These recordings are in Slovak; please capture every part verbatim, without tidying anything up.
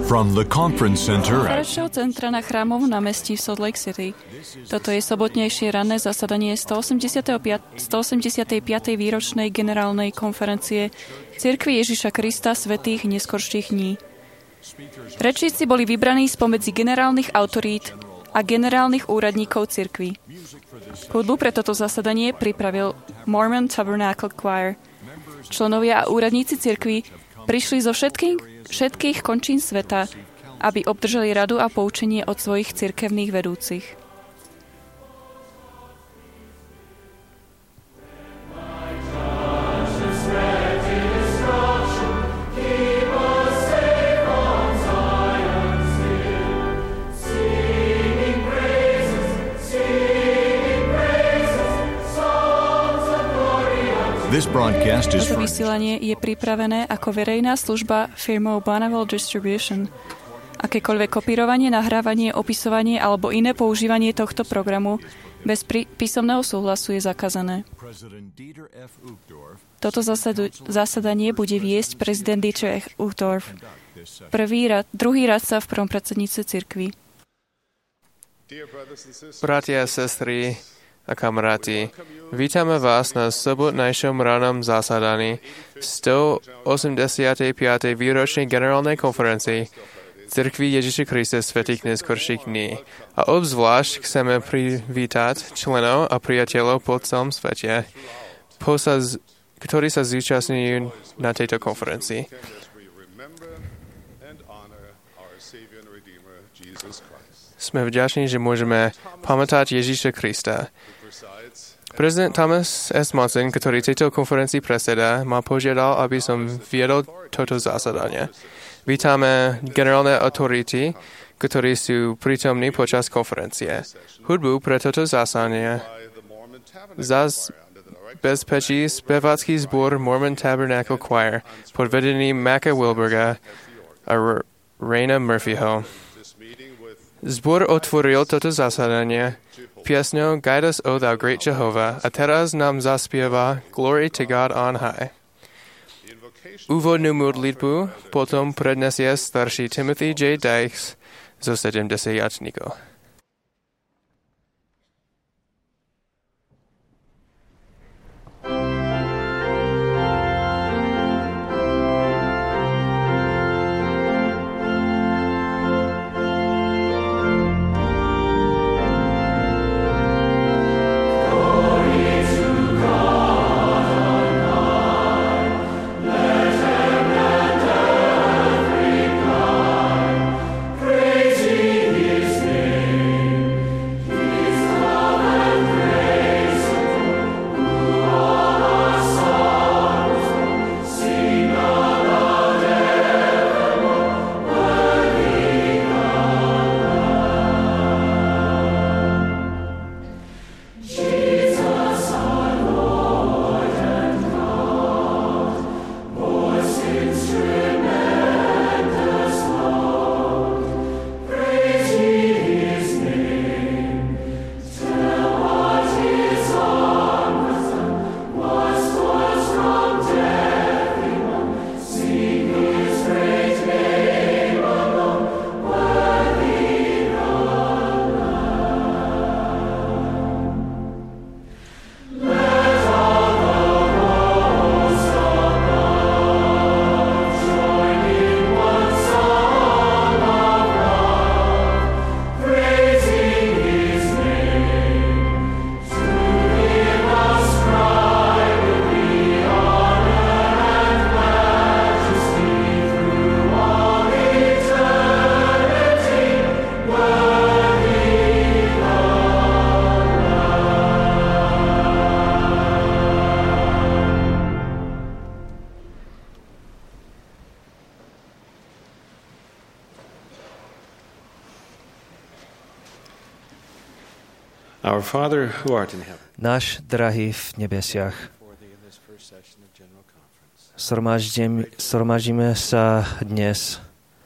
From the conference center at Konferenčného centra na Chrámovom námestí v Salt Lake City. Toto je sobotnejšie ranné zasadanie stoosemdesiatej piatej výročnej generálnej konferencie Cirkvi Ježiša Krista svätých neskorších dní. Rečníci boli vybraní spomedzi generálnych autorít a generálnych úradníkov cirkvi. Hudbu pre toto zasadanie pripravil Mormon Tabernacle Choir. Členovia a úradníci cirkvi prišli zo všetkých všetkých končín sveta, aby obdržali radu a poučenie od svojich cirkevných vedúcich. Toto vysielanie je pripravené ako verejná služba firmou Bonneville Distribution. Akékoľvek kopírovanie, nahrávanie, opisovanie alebo iné používanie tohto programu bez prí- písomného súhlasu je zakázané. Toto zasadu- zasadanie bude viesť prezident Dieter F. Uchtdorf, prvý rad, druhý radca v prvom predsedníctve cirkvi. Bratia a sestry a kamaráti, vítame vás na sobotnejšom rannom zasadaní stoosemdesiatej piatej výročnej generálnej konferencii Cirkvi Ježiša Krista svätých neskorších dní. A obzvlášť chceme privítať členov a priateľov po celom svete, ktorí sa zúčastňujú na tejto konferencii. Sme vďační, že môžeme pamätať Ježiša Krista. Prezident Thomas S. Monson, ktorý tejto konferencii predseda, ma požiadal, aby som viedol toto zasadanie. Vítame generálne autority, ktorí sú prítomní počas konferencie. Hudbu pre toto zasadanie zas bezpečí spevácky zbor Mormon Tabernacle Choir pod vedením Macka Wilberga a R- Raina Murphyho. Zbor otvoril toto zasadanie piesňou Guide Us, O Thou Great Jehovah, a teraz nám zaspieva Glory to God on High. Úvodnú modlitbu potom prednesie starší Timothy J. Dykes zo sedemdesiatnikov. Our Father who art in heaven. Náš drahý v nebesiach, zhromaždíme sa dnes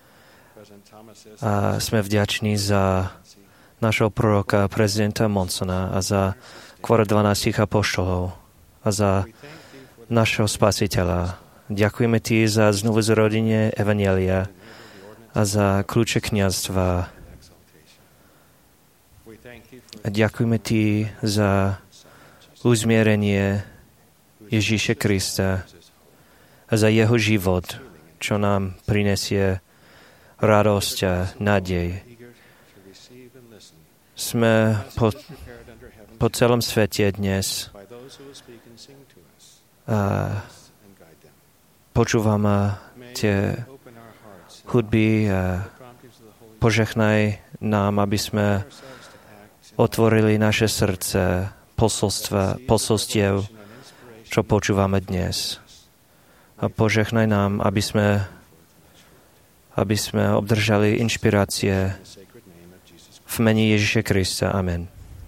a sme vďační za našho proroka, prezidenta Monsona a za kvôr dvanástich apoštolov a za našho spasiteľa. Ďakujeme ti za znovu zrodenie Evanjelia a za kľúče kňazstva. A ďakujeme Ti za uzmierenie Ježíša Krista a za jeho život, čo nám prinesie radosť a nádej. Sme po, po celom svete dnes a počúvame tie hudby a požehnaj nám, aby sme otvorili naše srdce posolstva, posolstiev, čo počúvame dnes. A požehnaj nám, aby sme, aby sme obdržali inšpirácie v mene Ježíša Krista. Amen.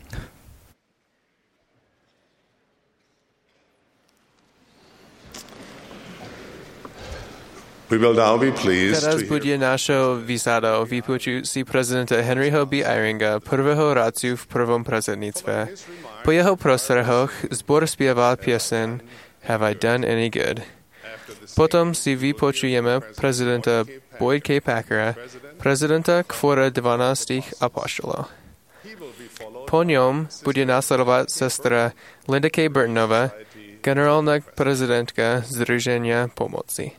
Teraz bude našou výsadou vypočuť si prezidenta Henryho B. Eyringa, prvého rádcu v prvom predsedníctve. Po jeho prostrehoch zbor spieval pieseň Have I Done Any Good? Potom si vypočujeme prezidenta Boyd K. Packera, prezidenta Kvora dvanástich apoštolov. Po ňom bude nasledovať sestra Linda K. Burtonova, generálna prezidentka Združenia pomoci.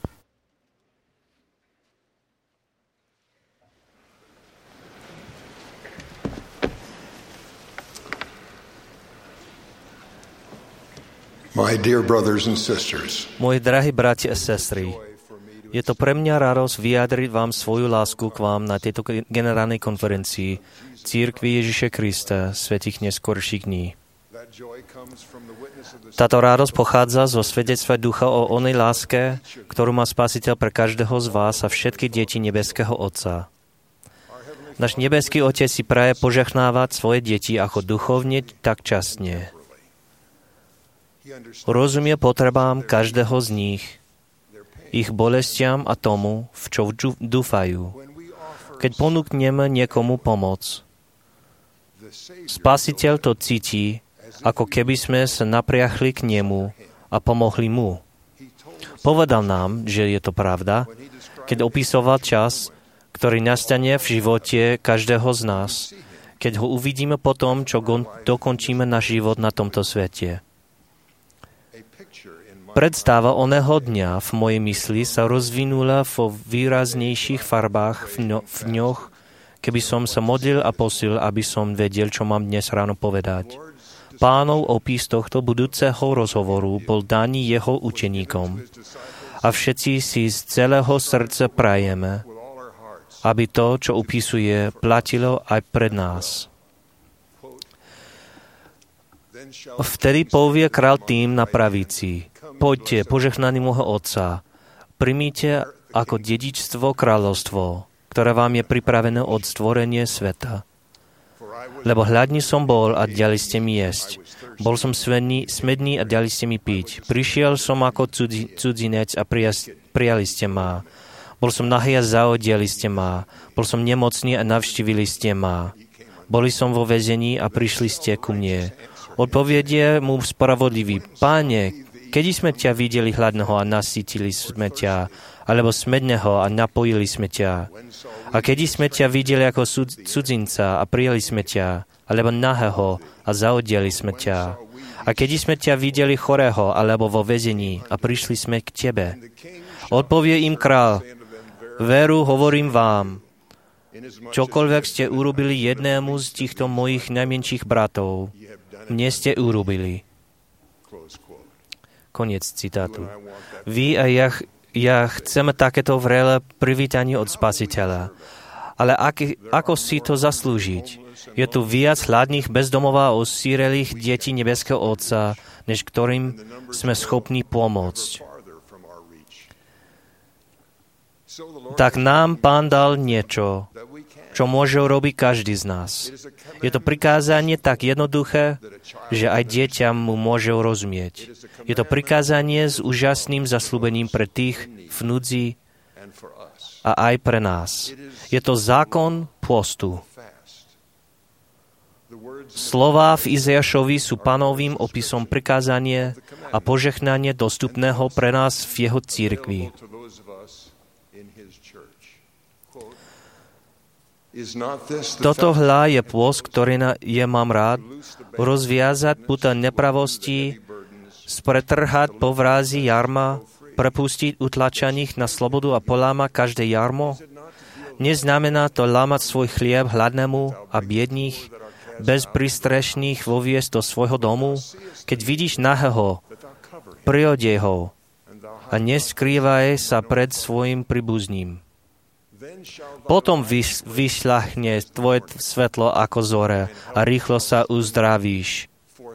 My dear brothers and sisters, moji drahí bratia a sestry, je to pre mňa radosť vyjadriť vám svoju lásku k vám na tejto generálnej konferencii Cirkvi Ježiša Krista svätých neskorších dní. Táto radosť pochádza zo svedectva ducha o onej láske, ktorú má Spasiteľ pre každého z vás a všetky deti nebeského Otca. Náš nebeský Otec si praje požehnávať svoje deti ako duchovne, tak častne. Rozumie potrebám každého z nich, ich bolestiam a tomu, v čo dúfajú. Keď ponúkneme niekomu pomoc, Spasiteľ to cíti, ako keby sme sa napriahli k nemu a pomohli mu. Povedal nám, že je to pravda, keď opisoval čas, ktorý nastane v živote každého z nás, keď ho uvidíme po tom, čo dokončíme náš život na tomto svete. Predstava oného dňa v mojej mysli sa rozvinula vo výraznejších farbách v dňoch, keby som sa modlil a posil, aby som vedel, čo mám dnes ráno povedať. Pánov opis tohto budúceho rozhovoru bol daný jeho učeníkom a všetci si z celého srdca prajeme, aby to, čo upisuje, platilo aj pred nás. Vtedy povie král tým na pravici: Poďte, požehnaní môjho Otca, primíte ako dedičstvo kráľovstvo, ktoré vám je pripravené od stvorenia sveta. Lebo hladný som bol a dali ste mi jesť. Bol som smedný, smedný a dali ste mi piť. Prišiel som ako cudzi, cudzinec a prijas, prijali ste ma. Bol som nahý a zaodieli ste ma. Bol som nemocný a navštívili ste ma. Boli som vo väzení a prišli ste ku mne. Odpovedie mu spravodlivý: Páne, kedy sme ťa videli hladného a nasýtili sme ťa, alebo smedného a napojili sme ťa? A kedy sme ťa videli ako cudzinca a prijali sme ťa, alebo nahého a zaodieli sme ťa? A kedy sme ťa videli chorého alebo vo väzení a prišli sme k tebe? Odpovie im král: Veru hovorím vám, čokoľvek ste urobili jednému z týchto mojich najmenších bratov, mne ste urobili. Koniec citátu. Vy a ja, ja chceme takéto vrele privítanie od Spasiteľa. Ale ak, ako si to zaslúžiť? Je tu viac hladných, bezdomová a osírelých detí nebeského Otca, než ktorým sme schopní pomôcť. Tak nám Pán dal niečo, čo môže robiť každý z nás. Je to prikázanie tak jednoduché, že aj dieťa mu môže rozumieť. Je to prikázanie s úžasným zasľúbením pre tých v núdzi a aj pre nás. Je to zákon pôstu. Slová v Izaiášovi sú Pánovým opisom prikázanie a požehnanie dostupného pre nás v jeho cirkvi. Toto hľa je pôst, ktorý na, je mám rád, rozviazať puta nepravosti, spretrhať povrázy jarma, prepustiť utlačaných na slobodu a poláma každé jarmo. Neznamená to lámať svoj chlieb hladnému a biedných, bezpristrešných voviesť do svojho domu. Keď vidíš nahého, priodej ho a neskrývaj sa pred svojim príbuzným. Potom vyš, vyšľahne tvoje svetlo ako zore a rýchlo sa uzdravíš.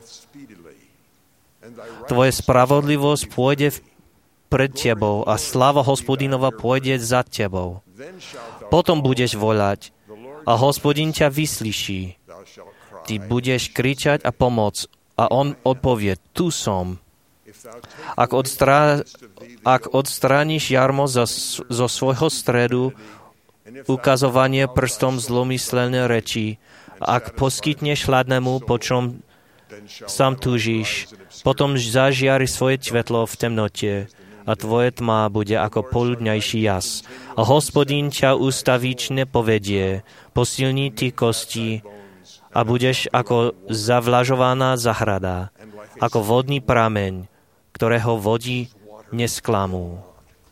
Tvoje spravodlivosť pôjde pred tebou a sláva Hospodinova pôjde za tebou. Potom budeš voľať a Hospodin ťa vyslyší. Ty budeš kričať a pomôcť a on odpovie, tu som. Ak, odstrá, ak odstrániš jarmo zo, zo svojho stredu, ukazovanie prstom zlomyselné reči, ak poskytneš hladnému, po čom sám túžiš, potom zažiari svoje svetlo v temnote a tvoje tma bude ako poludňajší jas. A Hospodin ťa ustavične povedie, posilní ty kosti a budeš ako zavlažovaná zahrada, ako vodný prameň, ktorého vodi nesklamú.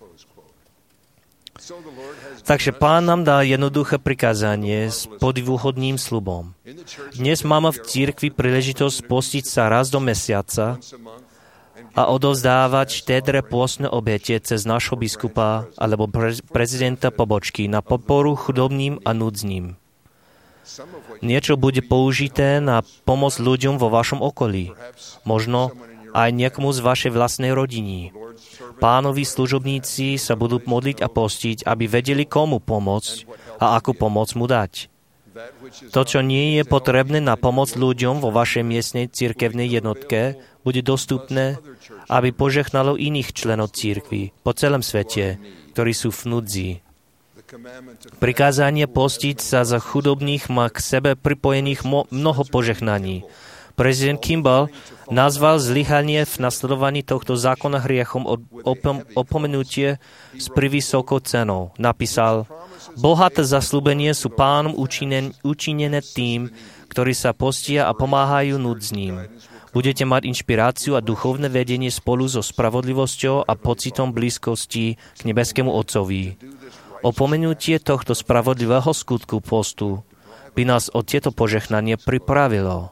Takže Pán nám dá jednoduché prikázanie s podivúhodným sľubom. Dnes máme v cirkvi príležitosť postiť sa raz do mesiaca a odovzdávať štedré pôstne obete cez nášho biskupa alebo pre- prezidenta pobočky na podporu chudobným a núdznym. Niečo bude použité na pomoc ľuďom vo vašom okolí. Možno aj niekomu z vašej vlastnej rodiny. Pánovi služobníci sa budú modliť a postiť, aby vedeli, komu pomôcť a akú pomoc mu dať. To, čo nie je potrebné na pomoc ľuďom vo vašej miestnej cirkevnej jednotke, bude dostupné, aby požehnalo iných členov cirkvi po celom svete, ktorí sú v núdzi. Prikázanie postiť sa za chudobných má k sebe pripojených mnoho požehnaní. Prezident Kimball nazval zlyhanie v nasledovaní tohto zákona hriechom od opom- opomenutie s privysokou cenou. Napísal, bohaté zasľúbenie sú Pánom učinené, učinené tým, ktorí sa postia a pomáhajú núdznym. Budete mať inšpiráciu a duchovné vedenie spolu so spravodlivosťou a pocitom blízkosti k nebeskému Otcovi. Opomenutie tohto spravodlivého skutku postu by nás o tieto požehnanie pripravilo.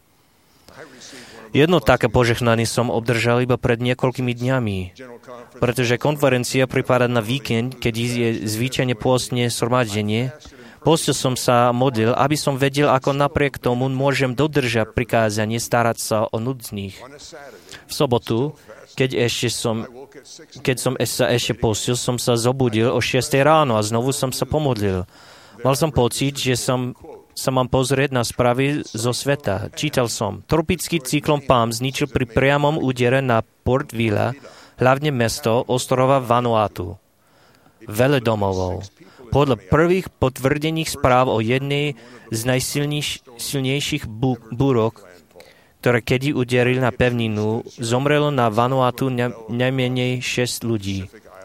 Jedno také požehnanie som obdržal iba pred niekoľkými dňami, pretože konferencia pripadá na víkend, keď je zvyčajne pôstne zhromaždenie. Postil som sa modlil, aby som vedel, ako napriek tomu môžem dodržať prikázanie starať sa o núdznych. V sobotu, keď ešte som, keď som sa ešte postil, som sa zobudil o šiestej ráno a znovu som sa pomodlil. Mal som pocit, že som sa mám pozrieť na správy zo sveta. Čítal som, tropický cyklon Pam zničil pri priamom údere na Port Vila, hlavne mesto ostrova Vanuatu. Veľa domovov. Podľa prvých potvrdených správ o jednej z najsilnejších bú- búrok, ktoré kedy uderili na pevninu, zomrelo na Vanuatu ne- najmenej šesť ľudí.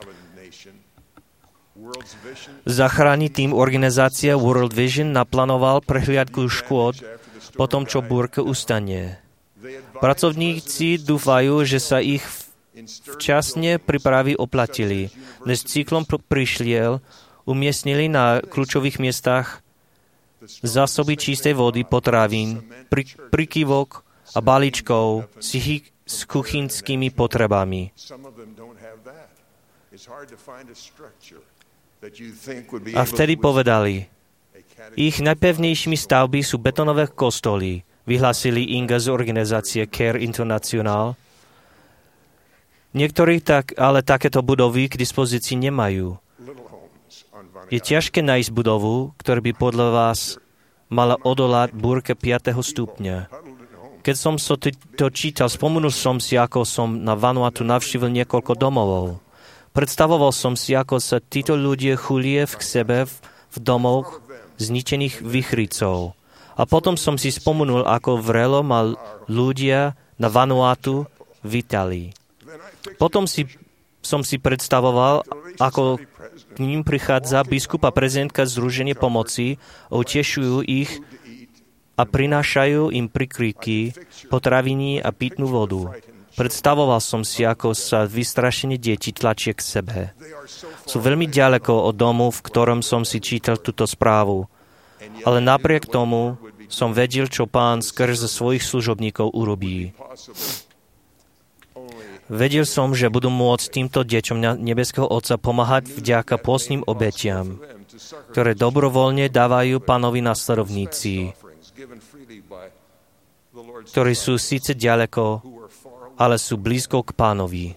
Záchranný tým organizácia World Vision naplánoval prehliadku škôd po tom, čo búrka ustane. Pracovníci dúfajú, že sa ich včasne prípravy oplatili. Než cyklon prišiel, umiestnili na kľúčových miestach zásoby čistej vody, potravín, pri, prikývok a balíčkov s, ich, s kuchynskými potrebami. A vtedy povedali, ich najpevnejšími stavby sú betonové kostoly, vyhlásili Inga z organizácie Care International. Niektorí tak, ale takéto budovy k dispozícii nemajú. Je ťažké nájsť budovu, ktorá by podľa vás mala odolať búrke piateho stupňa. Keď som so to, to čítal, spomenul som si, ako som na Vanuatu navštívil niekoľko domovov. Predstavoval som si, ako sa títo ľudia chulie v sebe v, v domoch zničených vychricov. A potom som si spomenul, ako vrelo mal ľudia na Vanuatu vítali. Potom si som si predstavoval, ako k ním prichádza biskup a prezidentka Združenie pomoci, utešujú ich a prinášajú im prikryvky, potraviny a pitnú vodu. Predstavoval som si, ako sa vystrašenie deti tlačie k sebe. Sú veľmi ďaleko od domu, v ktorom som si čítal túto správu. Ale napriek tomu som vedel, čo Pán skrze svojich služobníkov urobí. Vedel som, že budú môcť týmto deťom nebeského Otca pomáhať vďaka pôstnym obetiam, ktoré dobrovoľne dávajú Pánovi nasledovníci, ktorí sú síce ďaleko, ale sú blízko k Pánovi.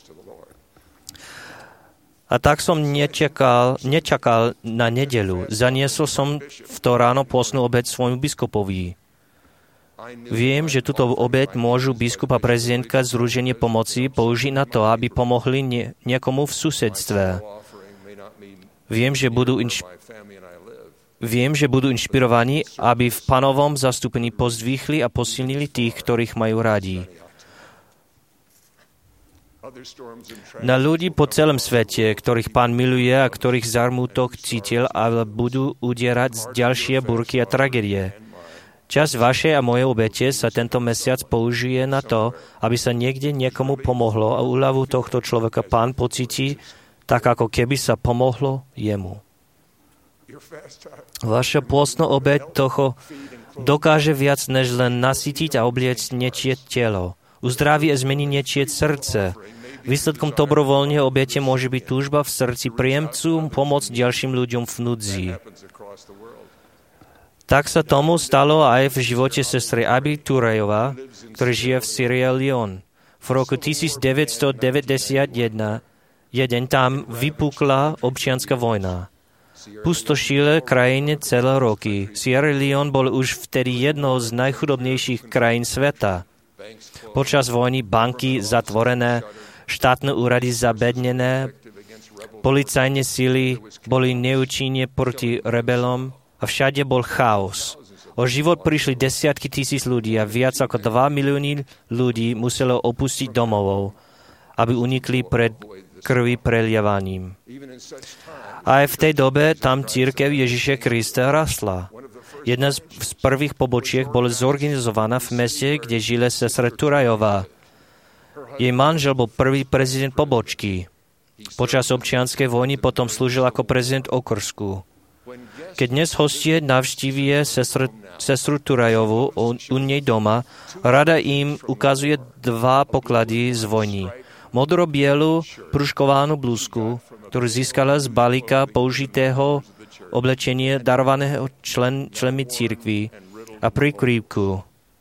A tak som nečakal, nečakal na nedeľu. Zaniesol som v to ráno pôstnu obeť svojmu biskupovi. Viem, že túto obeť môžu biskup a prezidentka Združenie pomoci použiť na to, aby pomohli nie, niekomu v susedstve. Viem, že budú inš... Viem, že budú inšpirovaní, aby v Pánovom zastúpení pozdvihli a posilnili tých, ktorých majú radi. Na ľudí po celom svete, ktorých Pán miluje a ktorých zarmútok cítil, ale budú udierať z ďalšie búrky a tragédie. Časť vašej a mojej obete sa tento mesiac použije na to, aby sa niekde niekomu pomohlo a úľavu tohto človeka Pán pocíti, tak ako keby sa pomohlo jemu. Vaša pôstna obeť toho dokáže viac, než len nasytiť a obliecť nečie telo. Uzdraví a zmení nečie srdce. Výsledkom dobrovoľnej obete môže byť túžba v srdci príjemcu pomôcť ďalším ľuďom v núdzi. Tak sa tomu stalo aj v živote sestry Aby Turajová, ktorý žije v Sierra Leone. V roku devätnásťstodeväťdesiatjeden jeden tam vypukla občianska vojna. Pustošile krajine celé roky. Sierra Leone bol už vtedy jednou z najchudobnejších krajín sveta. Počas vojny banky zatvorené, štátne úrady zabednené, policajné sily boli neúčinne proti rebelom a všade bol chaos. O život prišli desiatky tisíc ľudí a viac ako dva milióny ľudí muselo opustiť domovov, aby unikli pred krvi prelievaním. A aj v tej dobe tam cirkev Ježiša Krista rastla. Jedna z prvých pobočiek bola zorganizovaná v meste, kde žila sestra Turajová. Jej manžel bol prvý prezident pobočky. Počas občianskej vojny potom slúžil ako prezident okrsku. Keď dnes hostie navštívie sestru, sestru Turajovú u, u nej doma, rada im ukazuje dva poklady z vojny. Modro-bielu pruškovanú blúzku, ktorú získala z balíka použitého oblečenia darovaného člen, členmi cirkvi a prikrývku.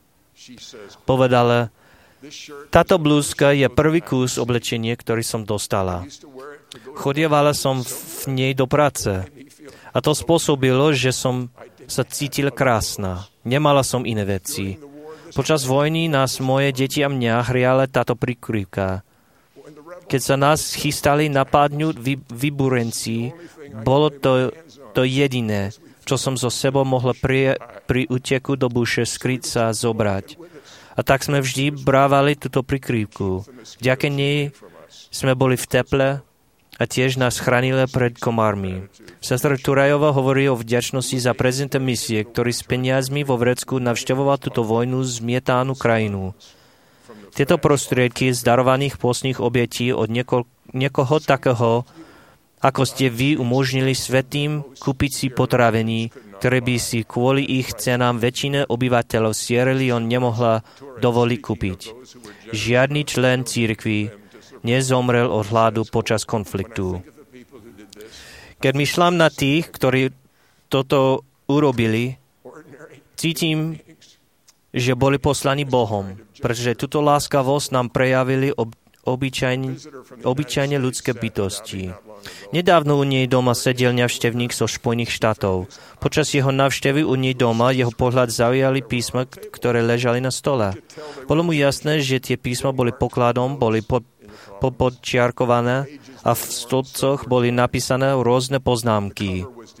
Povedala, táto blúzka je prvý kus oblečenia, ktorý som dostala. Chodievala som v nej do práce. A to spôsobilo, že som sa cítila krásna. Nemala som iné veci. Počas vojny nás moje deti a mňa hriala táto prikrývka. Keď sa nás chystali napadnúť vy, vyburenci, bolo to, to jediné, čo som so sebou mohla pri, pri úteku do buše skryť sa zobrať. A tak sme vždy brávali túto prikrývku. Vďaka nej sme boli v teple a tiež nás chránili pred komármi. Sestra Turajová hovorí o vďačnosti za prezidenta misie, ktorý s peniazmi vo vrecku navštevoval túto vojnu zmietanú krajinu. Tieto prostriedky z darovaných pôstnych obetí od nieko, niekoho takého, ako ste vy umožnili svätým kúpiť si potraviny, ktoré by si kvôli ich cenám väčšina obyvateľov Sierra Leone nemohla dovoliť kúpiť. Žiadny člen cirkvi nezomrel od hladu počas konfliktu. Keď myšľam na tých, ktorí toto urobili, cítim, že boli poslaní Bohom, pretože túto láskavosť nám prejavili ob, obyčajne, obyčajne ľudské bytosti. Nedávno u nej doma sedel návštevník zo Spojených štátov. Počas jeho návštevy u nej doma jeho pohľad zaujali písma, ktoré ležali na stole. Bolo mu jasné, že tie písma boli pokladom, boli pod podčiarkované a v stĺpcoch boli napísané rôzne poznámky.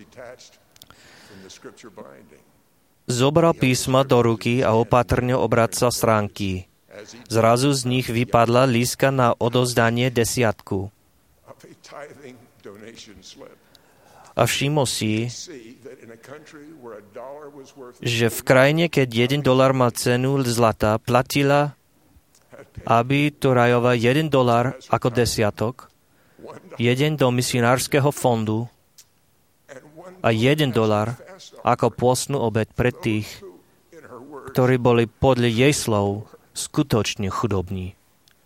Zobral písma do ruky a opatrne obracal stránky. Zrazu z nich vypadla lístka na odozdanie desiatku. A všimol si, že v krajine, keď jeden dolár mal cenu zlata, platila aby Turajova jeden dolár ako desiatok, jeden do misionárskeho fondu a jeden dolár ako pôstnu obeť pre tých, ktorí boli podľa jej slov skutočne chudobní.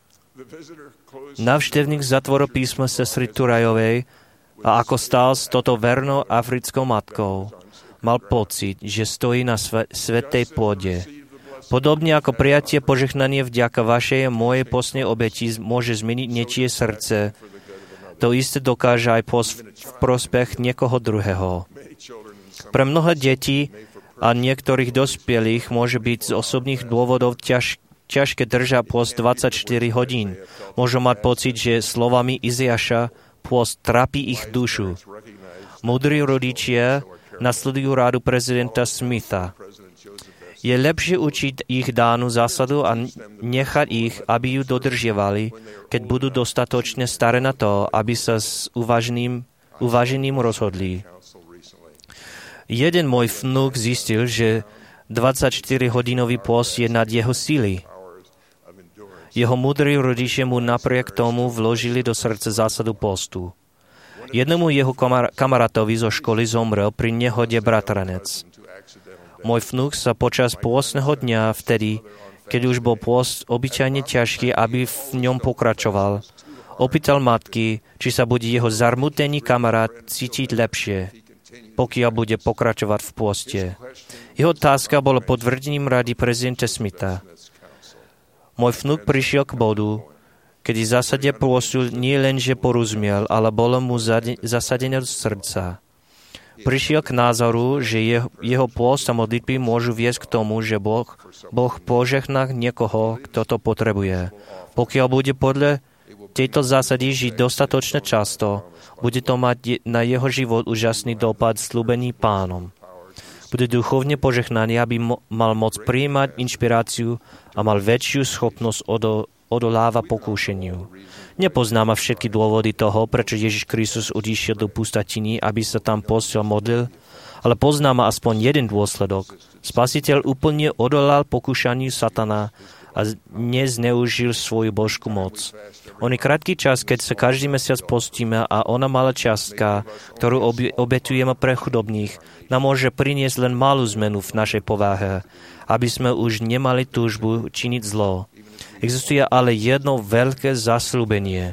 Návštevník zatvoril písmo sestry Turajovej a ako stál s toto vernou africkou matkou, mal pocit, že stojí na sve- svätej pôde. Podobne ako prijatie požehnanie vďaka vašej a mojej postnej obeti môže zmeniť niečie srdce, to isté dokáže aj pos- v prospech niekoho druhého. Pre mnohé deti a niektorých dospelých môže byť z osobných dôvodov ťaž- ťažké držať post dvadsaťštyri hodín. Môžu mať pocit, že slovami Izajaša post trápi ich dušu. Múdri rodičia nasledujú rádu prezidenta Smitha. Je lepšie učiť ich dánu zásadu a nechať ich, aby ju dodržiavali, keď budú dostatočne staré na to, aby sa s uvaženým, uvažením rozhodli. Jeden môj vnúk zistil, že dvadsaťštyrihodinový pôst je nad jeho síly. Jeho múdri rodičia mu napriek tomu vložili do srdca zásadu postu. Jednomu jeho kamar- kamarátovi zo školy zomrel pri nehode bratranec. Môj vnúk sa počas pôstneho dňa, vtedy, keď už bol pôst obyčajne ťažký, aby v ňom pokračoval, opýtal matky, či sa bude jeho zarmutený kamarát cítiť lepšie, pokiaľ bude pokračovať v pôste. Jeho otázka bola potvrdením rady prezidenta Smitha. Môj vnúk prišiel k bodu, kedy v zásade pôstu nie len, že porozumel, ale bolo mu zasadené do srdca. Prišiel k názoru, že jeho, jeho pôst a modlitby môžu viesť k tomu, že Boh, boh požehná niekoho, kto to potrebuje. Pokiaľ bude podľa tejto zásady žiť dostatočne často, bude to mať na jeho život úžasný dopad sľúbený Pánom. Bude duchovne požehnaný, aby mo- mal moc prijímať inšpiráciu a mal väčšiu schopnosť odo- odoláva pokúšeniu. Nepoznáme všetky dôvody toho, prečo Ježiš Kristus odišiel do pustatiny, aby sa tam postel modlil, ale poznáme aspoň jeden dôsledok. Spasiteľ úplne odolal pokúšaniu satana a nezneužil svoju božskú moc. On je krátky čas, keď sa každý mesiac postíme a ona malá čiastka, ktorú obetujeme pre chudobných, nám môže priniesť len malú zmenu v našej povahe, aby sme už nemali túžbu činiť zlo. Existuje ale jedno veľké zasľúbenie.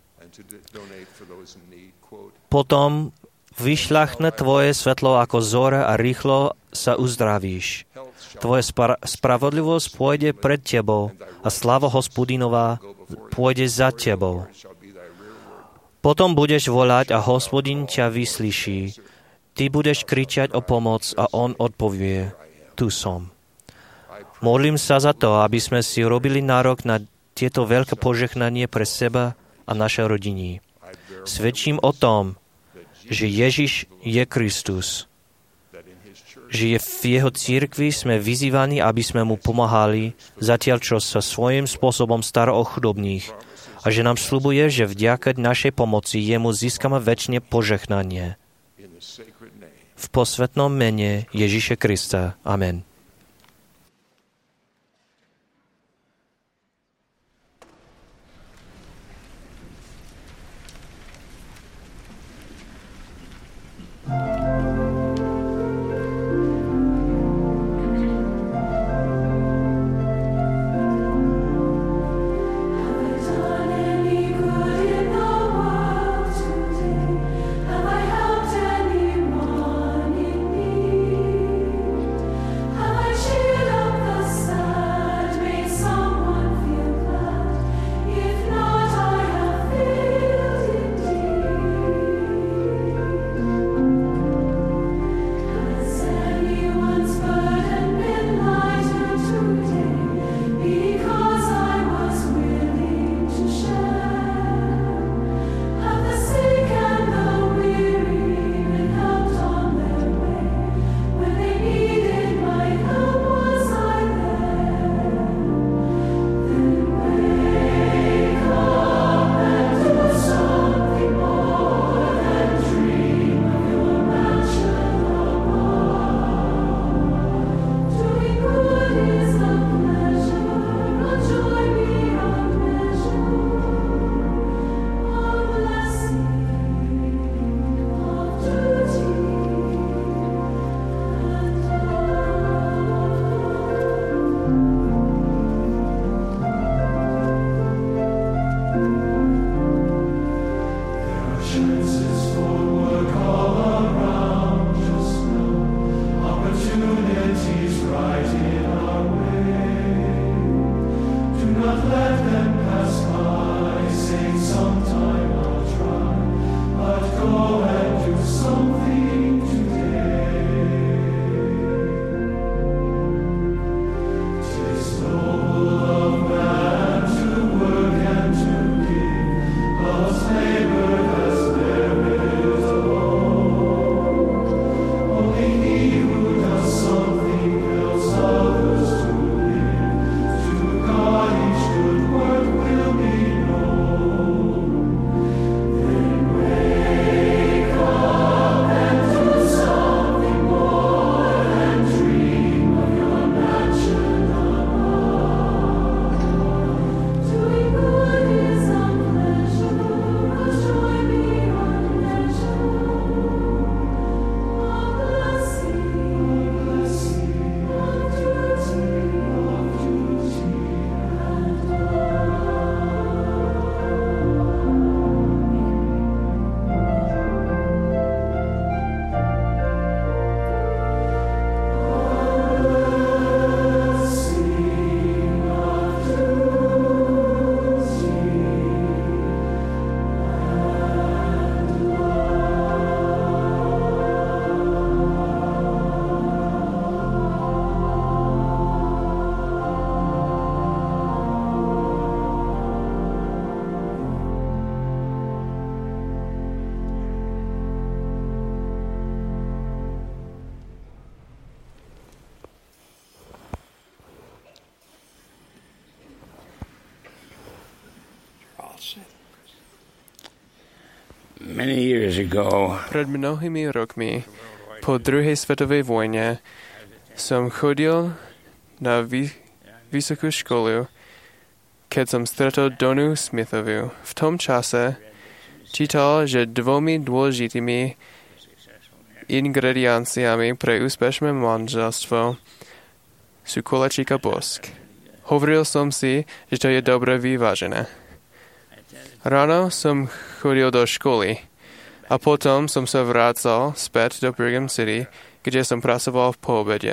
Potom vyšľachne tvoje svetlo ako zora a rýchlo sa uzdravíš. Tvoja spra- spravodlivosť pôjde pred tebou a sláva Hospodinová pôjde za tebou. Potom budeš volať a Hospodin ťa vyslyší. Ty budeš kričať o pomoc a on odpovie: Tu som. Modlím sa za to, aby sme si robili nárok na tieto veľké požehnanie pre seba a naše rodiny. Svedčím o tom, že Ježiš je Kristus. Že v jeho cirkvi sme vyzývaní, aby sme mu pomáhali, zatiaľ čo sa svojím spôsobom stará o chudobných. A že nám sľubuje, že vďaka našej pomoci jemu získame večne požehnanie. V posvätnom mene Ježiša Krista. Amen. Have Many years ago, Pred mnohými rokmi, po druhej svetovej vojne, som chodil na vy, vysokú školu, keď som stretol Donu Smithovu. V tom čase čítal, že dvomi dôležitými ingredienciami pre úspešné manželstvo sú kolečík a bosk. Hovoril som si, že to je dobre vyvážené. Ráno som chodil do školy a potom som sa vrácal späť do Brigham City, kde som pracoval v poobede.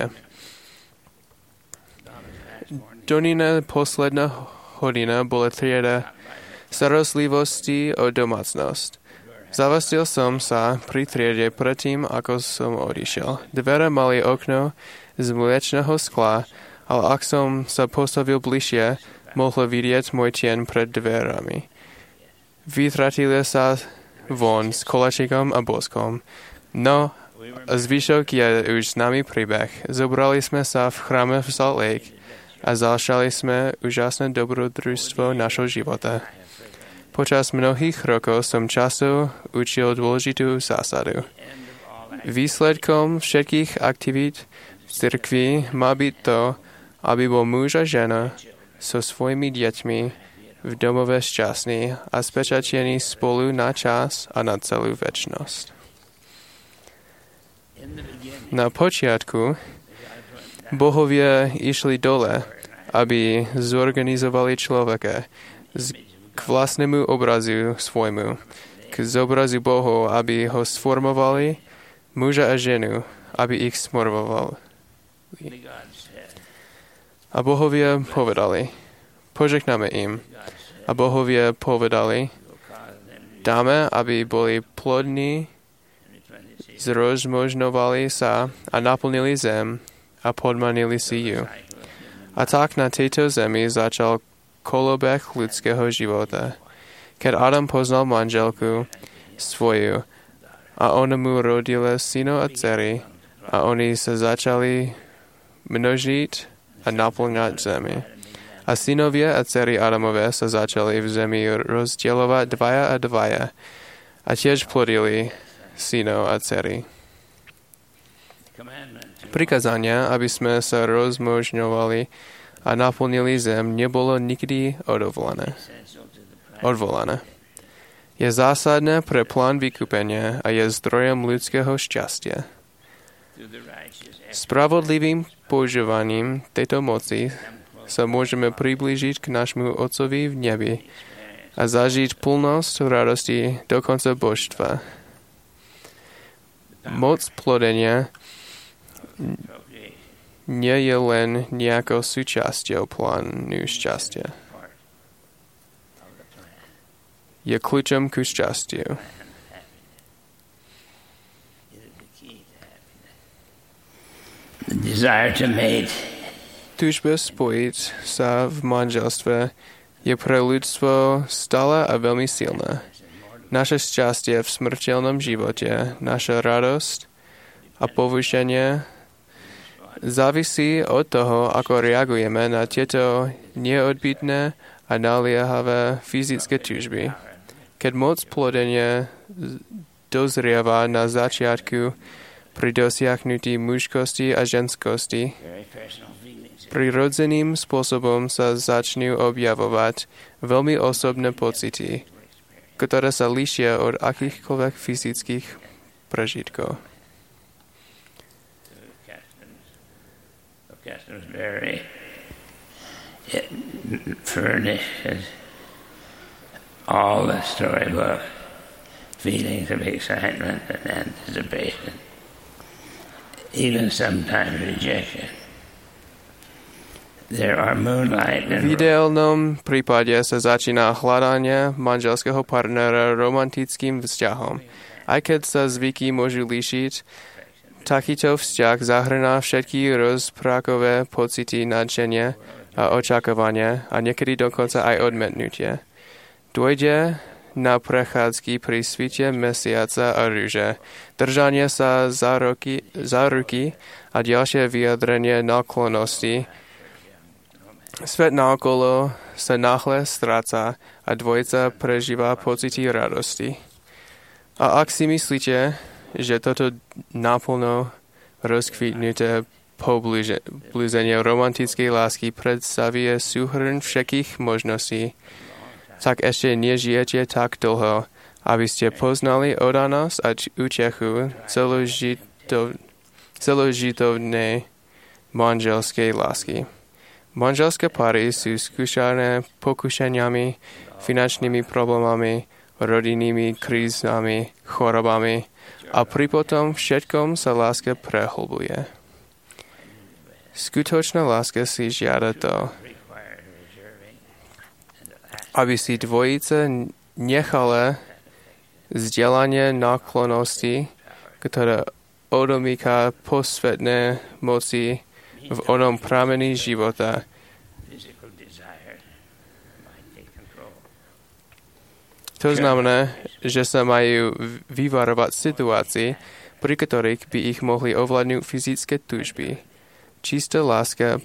Donina posledná hodina bola trieda starostlivosti o domácnosť. Zavestil som sa pri triede predtým, ako som odišiel. Dvere mali okno z mliečného skla, ale ak som sa postavil bližšie, mohlo vidieť môj tieň pred dverami. Vytratili sa von s koláčikom a boskom. No, zvyšok je už známy príbeh. Zobrali sme sa v chráme v Salt Lake a začali sme úžasné dobrodružstvo našho života. Počas mnohých rokov som často učil dôležitú zásadu. Výsledkom všetkých aktivít v cirkvi má byť to, aby bol muž a žena so svojimi deťmi v domove šťastní a spečatení spolu na čas a na celú večnosť. Na počiatku bohovia išli dole, aby zorganizovali človeka k vlastnému obrazu svojmu, k zobrazu Bohu, aby ho sformovali, muža a ženu, aby ich sformovali. A bohovia povedali, požehnáme im. A bohovia povedali, dáme, aby boli plodní, zrozmožňovali sa a naplnili zem a podmanili si ju. A tak na tejto zemi začal kolobeh ľudského života. Keď Adam poznal manželku svoju a ona mu rodila synov a dcery a oni sa začali množiť a naplňať zemi. A synovia a dcery Adamové sa začali v zemi rozdielovať dvaja a dvaja a tiež plodili synov a dcery. Prikazania, aby sme sa rozmnožňovali a naplnili zem, nebolo nikdy odvolané. odvolané. Je zásadné pre plán vykúpenia a je zdrojom ľudského šťastia. Spravodlivým používaním tejto moci sa môžeme priblížiť k nášmu Otcovi v nebi a zažiť plnosť radosti do konca božstva. Moc plodenia nie je len nejakou súčasťou plánu šťastia. Je kľúčom ku šťastiu. the desire to mate Túžba spojiť sa v manželstve je pre ľudstvo stále a veľmi silná. Naše šťastie v smrteľnom živote, naša radosť a povýšenie závisí od toho, ako reagujeme na tieto neodbytné a naliehavé fyzické túžby. Keď moc plodenia dozrieva na začiatku pri dosiahnutí mužskosti a ženskosti, prirodzeným spôsobom sa začnú objavovať veľmi osobné pocity, ktoré sa líšia od akýchkoľvek fyzických prežitkov. Very it furnishes all the storybook feelings of excitement and anticipation, even sometimes rejection. There are moonlight and V ideálnom prípade sa začína hľadanie manželského partnera romantickým vzťahom. Aj keď sa zvyky môžu líšiť, takýto vzťah zahrná všetky rozprávkové pocity nadšenia a očakávania a niekedy dokonca aj odmietnutie. Dôjde na prechádzky pri svite mesiaca a rúže, držanie sa za, roky, za ruky a ďalšie vyjadrenie náklonnosti. Svet naokolo sa náhle stráca a dvojica prežíva pocity radosti. A ak si myslíte, že toto naplno rozkvitnuté poblíženie romantickej lásky predstavuje súhrn všetkých možností, tak ešte nežijete tak dlho, aby ste poznali oddanosť a útechu celožitov, celožitovnej manželskej lásky. Manželské páry sú skúšané pokušeniami, finančnými problémami, rodinnými krízami, chorobami a pri potom všetkom sa láska prehlbuje. Skutočná láska si žiada to, aby si dvojice nechala vzdelanie náklonnosti, ktoré odomýka posvetné moci v onom pramení života. To znamená, že sa majú vyvarovať situácií, pri ktorých by ich mohli ovládnuť fyzické túžby. Čistá láska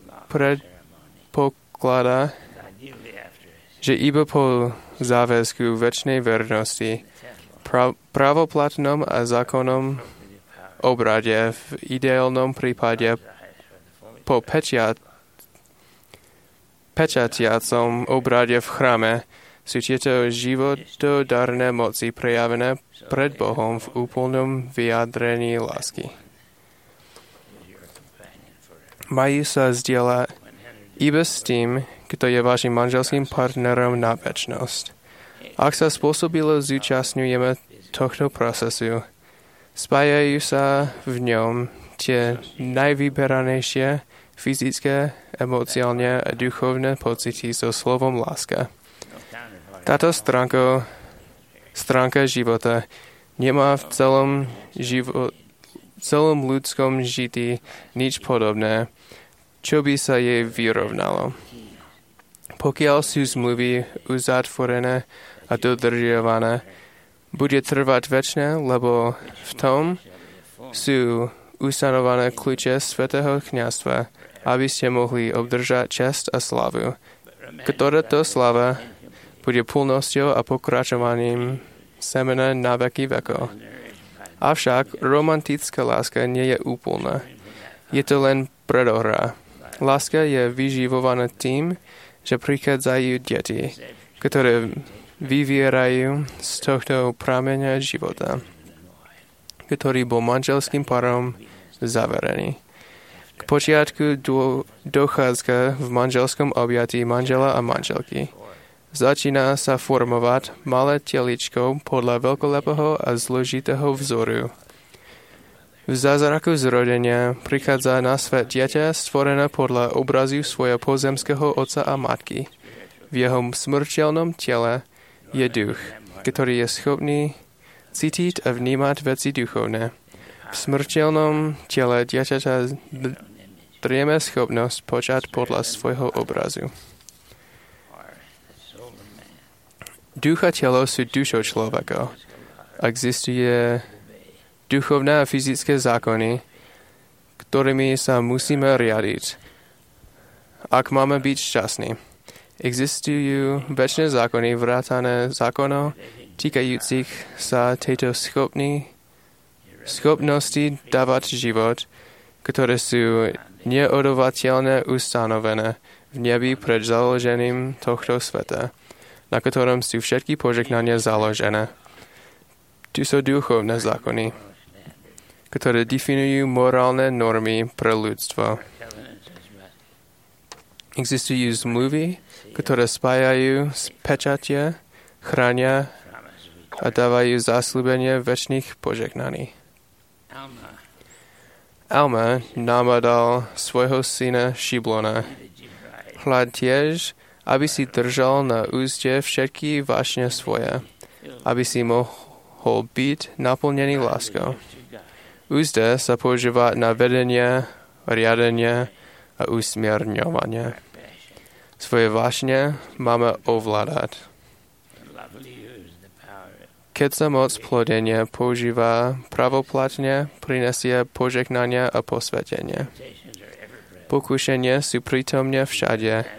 predpokladá, že iba po záväzku večnej vernosti, prav, pravoplatnom a zákonnom obrade, v ideálnom prípade po pečiat, pečatiacom obrade v chráme, sú tieto životodarné moci prejavené pred Bohom v úplnom vyjadrení lásky. Majú sa zdieľať iba s tým, kto je vašim manželským partnerom na večnosť. Ak sa spôsobilo zúčastňujeme tohto procesu, spájajú sa v ňom tie najvyberanejšie fyzické, emociálne a duchovné pocity so slovom láska. Táto stránka, stránka života nemá v celom, živo, celom ľudskom žití nič podobné, čo by sa jej vyrovnalo. Pokiaľ sú zmluvy uzatvorené a dodržiavané, bude trvať večne, lebo v tom sú ustanované kľúče svätého kňazstva, aby ste mohli obdržať čest a slavu. Ktorá to slava bude plnosťou a pokračovaním semena na veky vekov. Avšak romantická láska nie je úplná. Je to len predohra. Láska je vyživovaná tým, že prichádzajú deti, ktoré vyvierajú z tohto prameňa života, ktorý bol manželským párom zaverený. K počiatku do, dochádzka v manželskom objatí manžela a manželky. Začína sa formovať malé teličko podľa veľkolepého a zložitého vzoru. V zázraku zrodenia prichádza na svet dieťa stvorené podľa obrazu svojho pozemského otca a matky. V jeho smrteľnom tele je duch, ktorý je schopný cítiť a vnímať veci duchovné. V smrteľnom tele dieťaťa drieme schopnosť počať podľa svojho obrazu. Duch a telo sú dušou človeka. Existuje duchovné a fyzické zákony, ktorými sa musíme riadiť, ak máme byť šťastní. Existujú večné zákony vrátane zákonov týkajúcich sa tejto schopný, schopnosti dávať život, ktoré sú neodovateľne ustanovené v nebi pred založením tohto sveta, na ktorom sú všetky požehnania založené. Tu sú duchovné zákony, ktoré definujú morálne normy pre ľudstvo. Existujú zmluvy, ktoré spájajú pečatie, chránia a dávajú zasľúbenie večných požehnaní. Alma namadal svojho syna Šiblona. Hľad tiež, aby si držal na úste všetky vášne svoje, aby si mohol byť naplnený láskou. Úzde sa používa na vedenie, riadenie a usmierňovanie. Svoje vášne máme ovládať. Keď sa moc plodenia používa pravoplatne, prinesie požehnania a posvetenie. Pokušenia sú prítomne všade.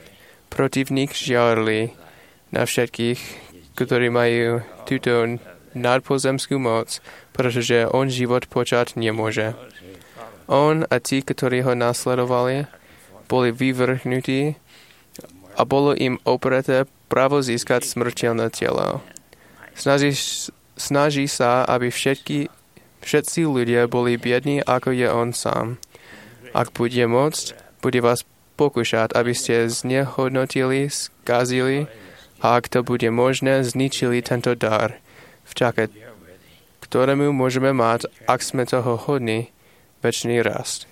Protivník žiarli na všetkých, ktorí majú túto nadpozemskú moc, pretože on život počať nemôže. On a tí, ktorí ho nasledovali, boli vyvrhnutí a bolo im opreté právo získať smrteľné telo. Snaží, snaží sa, aby všetky, všetci ľudia boli biední, ako je on sám. Ak bude môcť, bude vás pokúšať, aby ste znehodnotili, skazili a ak to bude možné, zničili tento dar, vďaka ktorému môžeme mať, ak sme toho hodní, večný rast.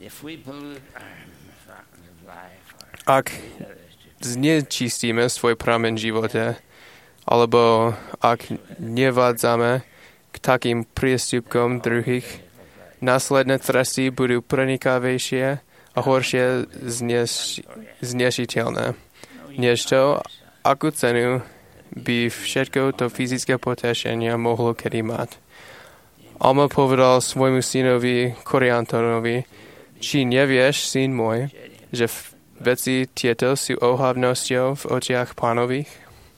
Ak znečistíme svoj prameň života, alebo ak nevádzame k takým priestupkom druhých, následné tresty budú prenikavejšie a horšie zneš, znešiteľné. Než to, akú cenu by všetko to fyzické potešenie mohlo kedy mať. Alma povedal svojmu synovi Koriantorovi, či nevieš, syn môj, že veci tieto sú ohavnosťou v očiach Pánových?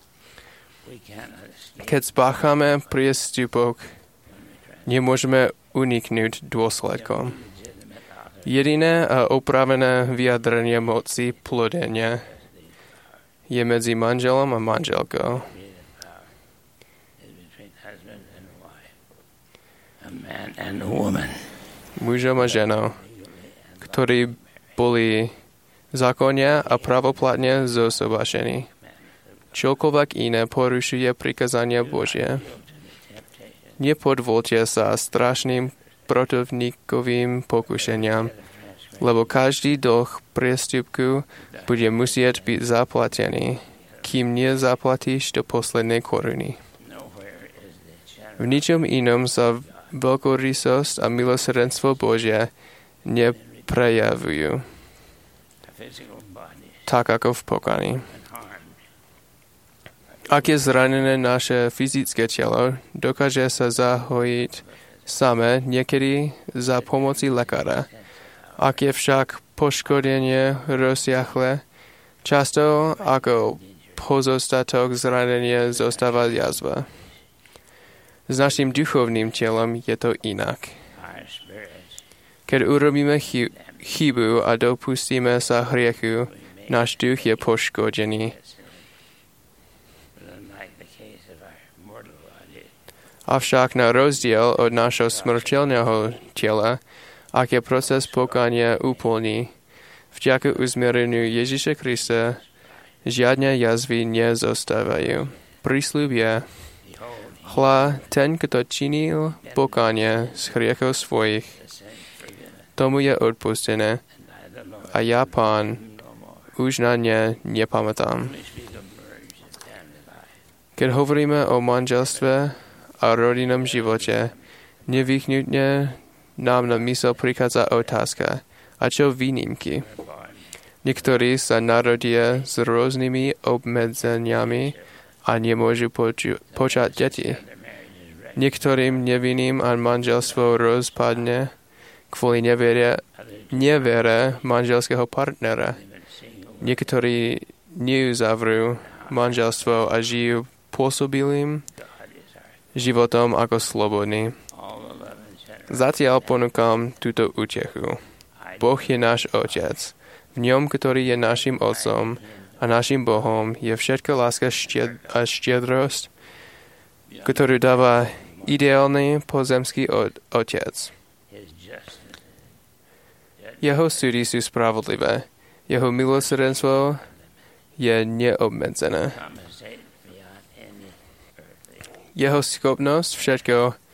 Keď spáchame priestupok, nemôžeme uniknúť dôsledkom. Jediné a opravené vyjadrenie moci plodenia je medzi manželom a manželkou. Mužom a ženou, ktorí boli zákonne a pravoplatne zosobášení. Čokoľvek iné porušuje prikázania Božie. Nepodvolte sa strašným protivníkovým pokušeniam, lebo každý dlh priestupku bude musieť byť zaplatený, kým nezaplatíš do poslednej koruny. V ničom inom sa veľkorysosť a milosrdenstvo Božie neprejavujú, tak ako v pokaní. Ak je zranené naše fyzické telo, dokáže sa zahojiť samé, niekedy za pomoci lekára. Ak je však poškodenie rozsiahle, často ako pozostatok zranenia zostáva jazva. S našim duchovným telom je to inak. Keď urobíme chybu a dopustíme sa hriechu, náš duch je poškodený. Avšak na rozdiel od našho smrteľného tela, ak je proces pokania úplný, vďaka uzmiereniu Ježiša Krista, žiadne jazvy nezostávajú. Prísľub je, hľa, ten, kto činil pokanie z hriechov svojich, tomu je odpustené a ja, Pán, už na ne nepamätám. Keď hovoríme o manželstve a rodinnom živote, nevyhnutne nám na mysel prichádza otázka, a čo výnimky? Niektorí sa narodia s rôznymi obmedzeniami a nemôžu poču- počať deti. Niektorým nevinným a manželstvo rozpadne kvôli nevere, nevere manželského partnera. Niektorí neuzavrú manželstvo a žijú pôsobilým životom ako slobodný. Zatiaľ ponúkam túto útechu. Boh je náš Otec. V ňom, ktorý je našim Otcom a našim Bohom, je všetká láska štied- a štiedrosť, ktorú dáva ideálny pozemský Otec. Jeho súdy sú spravodlivé. Jeho milosrdenstvo je neobmedzené. Jeho schopnosť všetko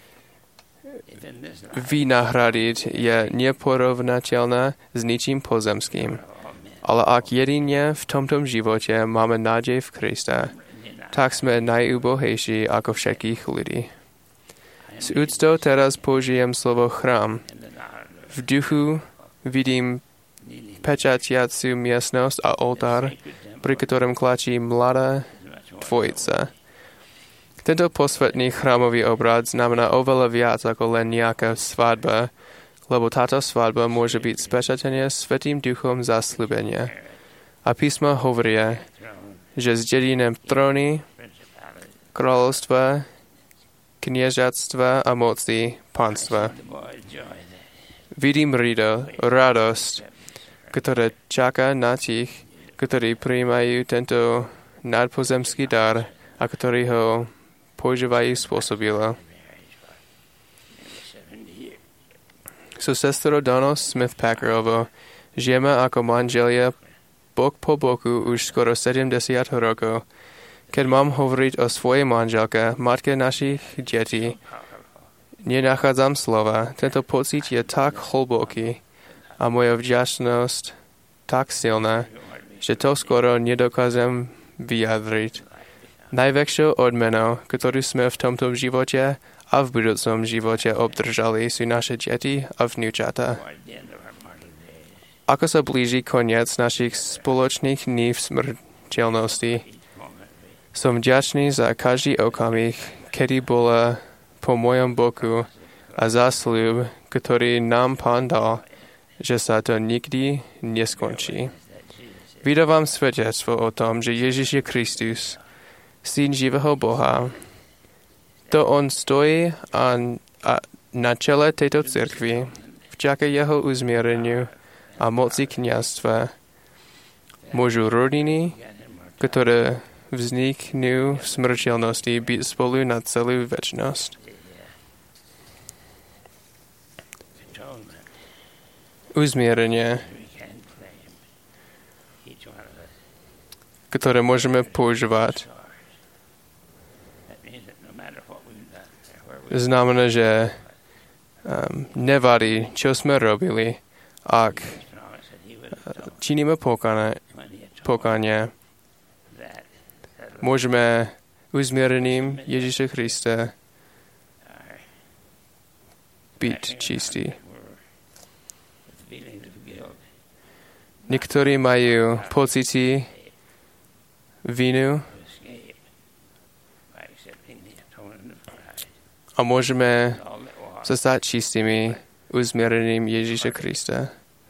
vynahradiť je neporovnateľná s ničím pozemským. Ale ak jedine v tomto živote máme nádej v Krista, tak sme najúbohejší ako všetkých ľudí. S úctou teraz použijem slovo chrám. V duchu vidím pečatiaciu miestnosť a oltár, pri ktorom klačí mladá dvojica. Tento posvetný chrámový obrad znamená oveľa viac ako len nejaká svadba, lebo táto svadba môže byť spečatená Svätým Duchom zasľúbenia. A písma hovoria, že zdedíme tróny, kráľovstva, kniežatstva a moci pánstva. Vidím rido, radosť, ktorá čaká na tých, ktorí prijímajú tento nadpozemský dar a ktorí ho používajú spôsobilo. So sestrou Donnou Smith-Packerovou žijeme ako manželia bok po boku už skoro sedemdesiat rokov. Keď mám hovoriť o svojej manželke, matke našich detí, nenachádzam slova. Tento pocit je tak hlboký a moja vďačnosť tak silná, že to skoro nedokážem vyjadriť. Najväčšou odmenou, ktorú sme v tomto živote a v budúcom živote obdržali, sú naše deti a vnúčata. Ako sa blíži koniec našich spoločných dní v smrteľnosti, som vďačný za každý okamih, kedy bola po mojom boku a za sľub, ktorý nám Pán dal, že sa to nikdy neskončí. Vydávam svedectvo o tom, že Ježiš je Kristus, Syn živého Boha. To on stojí a, a na čele tejto cirkvi, vďaka jeho uzmiereniu a moci kňazstva, môžu rodiny, ktoré vzniknú v smrteľnosti, byť spolu na celú večnosť. Uzmierenie, ktoré môžeme používať, znamená, že um, nevadí, čo sme robili, ak činíme pokánie, môžeme uzmierením Ježiša Krista byť čistí. Niektorí majú pocity vinu a môžeme sa stať čistými uzmierením Ježiša Krista.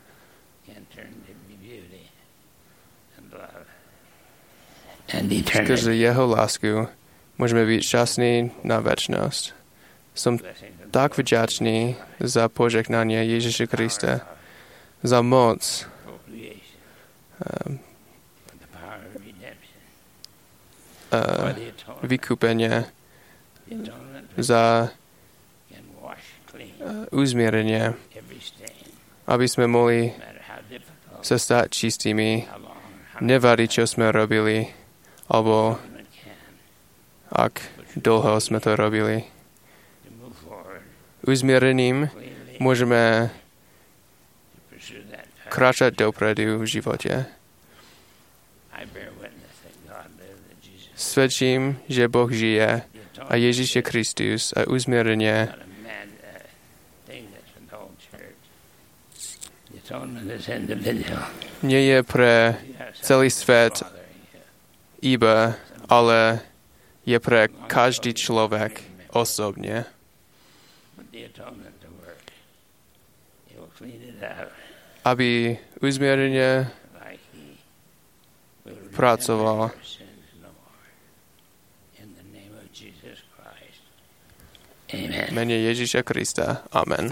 Skrze jeho lásku môžeme byť šťastní na večnosť. Som tak vďačný za požehnanie Ježiša Krista, za moc um, uh, vykúpenia, za uh, uzmierenie, aby sme mohli sa stať čistými, nevadí, čo sme robili, alebo ak dlho sme to robili. Uzmierením môžeme kráčať dopredu v živote. Svedčím, že Boh žije a Ježiš je Kristus a uzmierenie nie je pre celý svet iba, ale je pre každý človek osobne. Aby uzmierenie pracoval. V mene Ježiša Krista. Amen.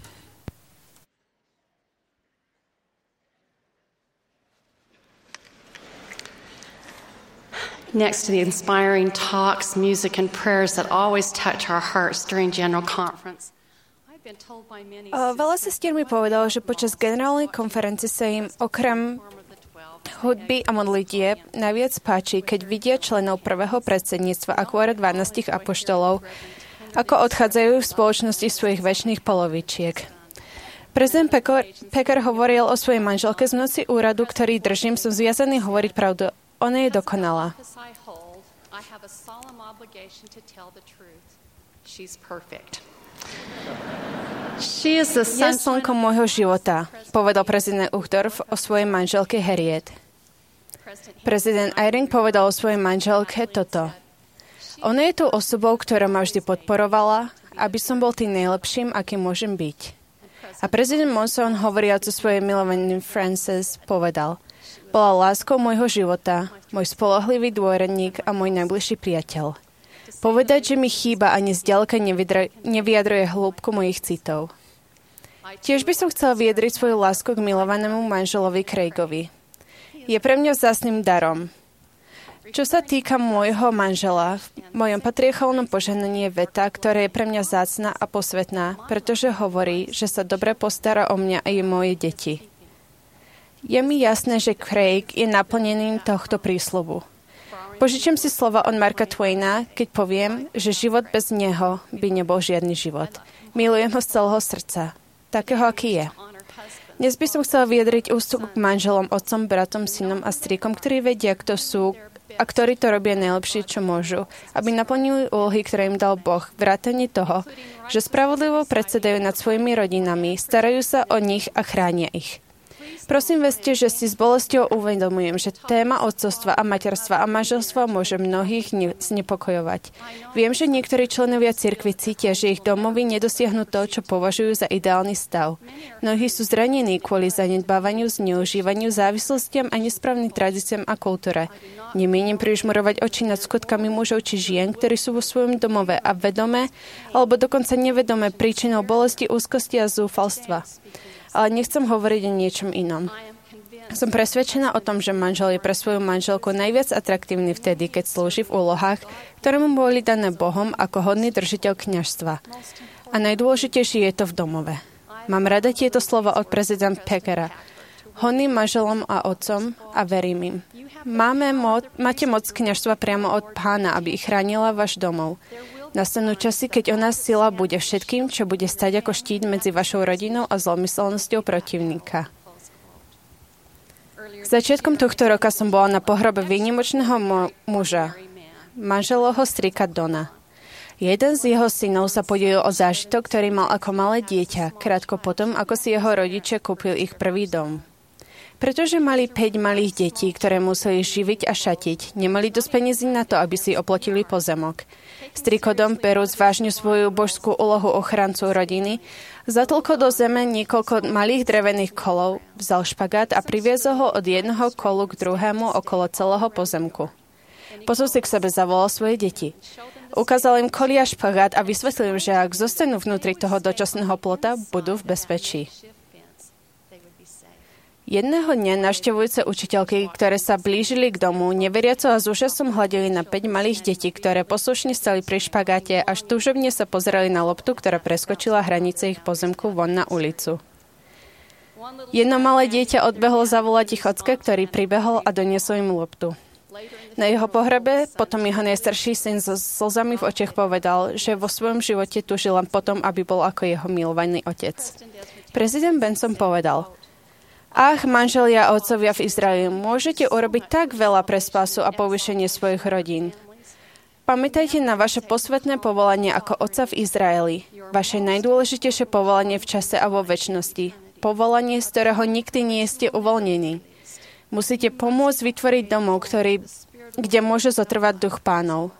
Next to the inspiring talks, music, and prayers that always touch our hearts during General Conference. Uh, veľa sestier mi povedalo, že počas generálnej konferencie sa im okrem hudby a modlitieb najviac páči, keď vidia členov prvého predsedníctva a kôra dvanástich apoštolov, ako odchádzajú v spoločnosti svojich večných polovičiek. Prezident Packer hovoril o svojej manželke z noci úradu, ktorý držím, som zviazaný hovoriť pravdu. Ona je dokonalá. Je slnkom môjho života, povedal prezident Uchtdorf o svojej manželke Harriet. Prezident Eyring povedal o svojej manželke toto. Ona je tou osobou, ktorá ma vždy podporovala, aby som bol tým najlepším, akým môžem byť. A prezident Monson, hovoriac o svojej milovanej Frances, povedal: bola láskou môjho života, môj spoľahlivý dôverník a môj najbližší priateľ. Povedať, že mi chýba, ani zďaleka nevyjadruje hĺbku mojich citov. Tiež by som chcela vyjadriť svoju lásku k milovanému manželovi Craigovi. Je pre mňa vzácnym darom. Čo sa týka môjho manžela, v mojom patriarchálnom požehnaní je veta, ktorá je pre mňa vzácna a posvetná, pretože hovorí, že sa dobre postará o mňa a i moje deti. Je mi jasné, že Craig je naplnením tohto prísľubu. Požičam si slova od Marka Twaina, keď poviem, že život bez neho by nebol žiadny život. Milujem ho z celého srdca. Takého, aký je. Dnes by som chcela vyjadriť ústup k manželom, otcom, bratom, synom a strýkom, ktorí vedia, kto sú a ktorí to robia najlepšie, čo môžu, aby naplnili úlohy, ktoré im dal Boh, vrátane toho, že spravodlivo predsedajú nad svojimi rodinami, starajú sa o nich a chránia ich. Prosím, vedzte, že si s bolesťou uvedomujem, že téma otcovstva a materstva a manželstva môže mnohých znepokojovať. Viem, že niektorí členovia cirkvi cítia, že ich domovy nedosiahnu to, čo považujú za ideálny stav. Mnohí sú zranení kvôli zanedbávaniu, zneužívaniu, závislostiam a nesprávnym tradíciám a kultúre. Nemienim prižmurovať oči nad skutkami mužov či žien, ktorí sú vo svojom domove a vedome, alebo dokonca nevedome príčinou bolesti, úzkosti a zúfalstva. Ale nechcem hovoriť o niečom inom. Som presvedčená o tom, že manžel je pre svoju manželku najviac atraktívny vtedy, keď slúži v úlohách, ktoré mu boli dané Bohom ako hodný držiteľ kňazstva. A najdôležitejšie je to v domove. Mám rada tieto slova od prezidenta Packera. Hodným manželom a otcom a verím im. Máme mo- máte moc kňazstva priamo od Pána, aby ich chránila váš domov. Nastanú časy, keď ona sila bude všetkým, čo bude stať ako štít medzi vašou rodinou a zlomyselnosťou protivníka. Začiatkom tohto roka som bola na pohrobe výnimočného mo- muža, manželovho strýka Dona. Jeden z jeho synov sa podielil o zážitok, ktorý mal ako malé dieťa, krátko potom, ako si jeho rodičia kúpil ich prvý dom. Pretože mali päť malých detí, ktoré museli živiť a šatiť, nemali dosť peniazí na to, aby si oplotili pozemok. Strýkodom, berúc vážne svoju božskú úlohu ochrancu rodiny, zatlkol do zeme niekoľko malých drevených kolov, vzal špagát a priviezol ho od jedného kolu k druhému okolo celého pozemku. Potom si k sebe zavolal svoje deti. Ukázal im kolia špagát a vysvetlil im, že ak zostanú vnútri toho dočasného plota, budú v bezpečí. Jedného dňa navštevujúce učiteľky, ktoré sa blížili k domu, neveriaco a s úžasom hľadeli na päť malých detí, ktoré poslušne stali pri špagáte, až túžobne sa pozerali na loptu, ktorá preskočila hranice ich pozemku von na ulicu. Jedno malé dieťa odbehlo zavolať ich ocka, ktorý pribehol a doniesol im loptu. Na jeho pohrebe potom jeho najstarší syn so slzami v očiach povedal, že vo svojom živote túžil len potom, aby bol ako jeho milovaný otec. Prezident Benson povedal: Ach, manželia a otcovia v Izraeli, môžete urobiť tak veľa pre spásu a povýšenie svojich rodín. Pamätajte na vaše posvetné povolanie ako otca v Izraeli, vaše najdôležitejšie povolanie v čase a vo večnosti, povolanie, z ktorého nikdy nie ste uvoľnení. Musíte pomôcť vytvoriť domov, ktorý, kde môže zotrvať duch Pánov.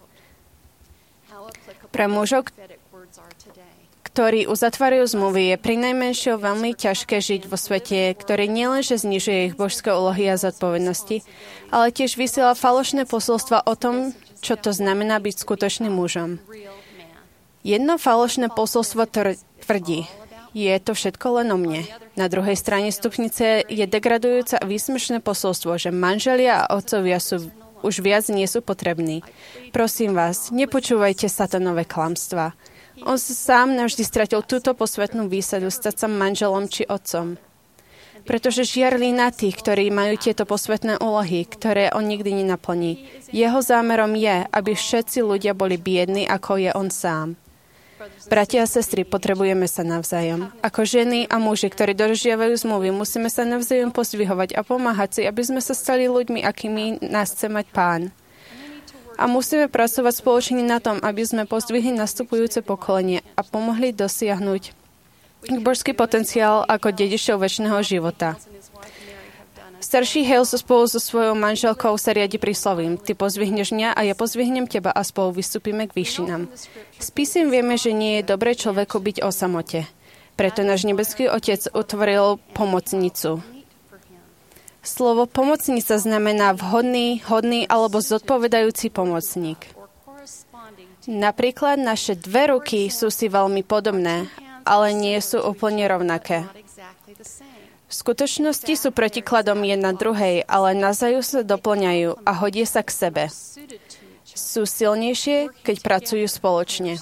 Pre mužov, ktorí uzatvárajú zmluvy, je prinajmenšie veľmi ťažké žiť vo svete, ktorý nielenže znižuje ich božské úlohy a zodpovednosti, ale tiež vysiela falošné posolstva o tom, čo to znamená byť skutočným mužom. Jedno falošné posolstvo tvrdí: je to všetko len o mne. Na druhej strane stupnice je degradujúce a výsmešné posolstvo, že manželia a otcovia sú už viac nie sú potrební. Prosím vás, nepočúvajte satanové klamstvá. On sám navždy stratil túto posvetnú výsadu stať sa manželom či otcom. Pretože žiarlí na tých, ktorí majú tieto posvetné úlohy, ktoré on nikdy nenaplní. Jeho zámerom je, aby všetci ľudia boli biední, ako je on sám. Bratia a sestry, potrebujeme sa navzájom. Ako ženy a muži, ktorí dodržiavajú zmluvy, musíme sa navzájom pozdvihovať a pomáhať si, aby sme sa stali ľuďmi, akými nás chce mať Pán. A musíme pracovať spoločne na tom, aby sme pozdvihli nastupujúce pokolenie a pomohli dosiahnuť božský potenciál ako dedičov večného života. Starší Hale spolu so svojou manželkou sa riadi príslovím: Ty pozdvihneš mňa a ja pozdvihnem teba a spolu vystúpime k výšinám. Z písiem vieme, že nie je dobré človeku byť o samote. Preto náš nebeský Otec utvoril pomocnicu. Slovo pomocnica znamená vhodný, hodný alebo zodpovedajúci pomocník. Napríklad naše dve ruky sú si veľmi podobné, ale nie sú úplne rovnaké. V skutočnosti sú protikladom jedna druhej, ale navzájom sa doplňajú a hodie sa k sebe. Sú silnejšie, keď pracujú spoločne.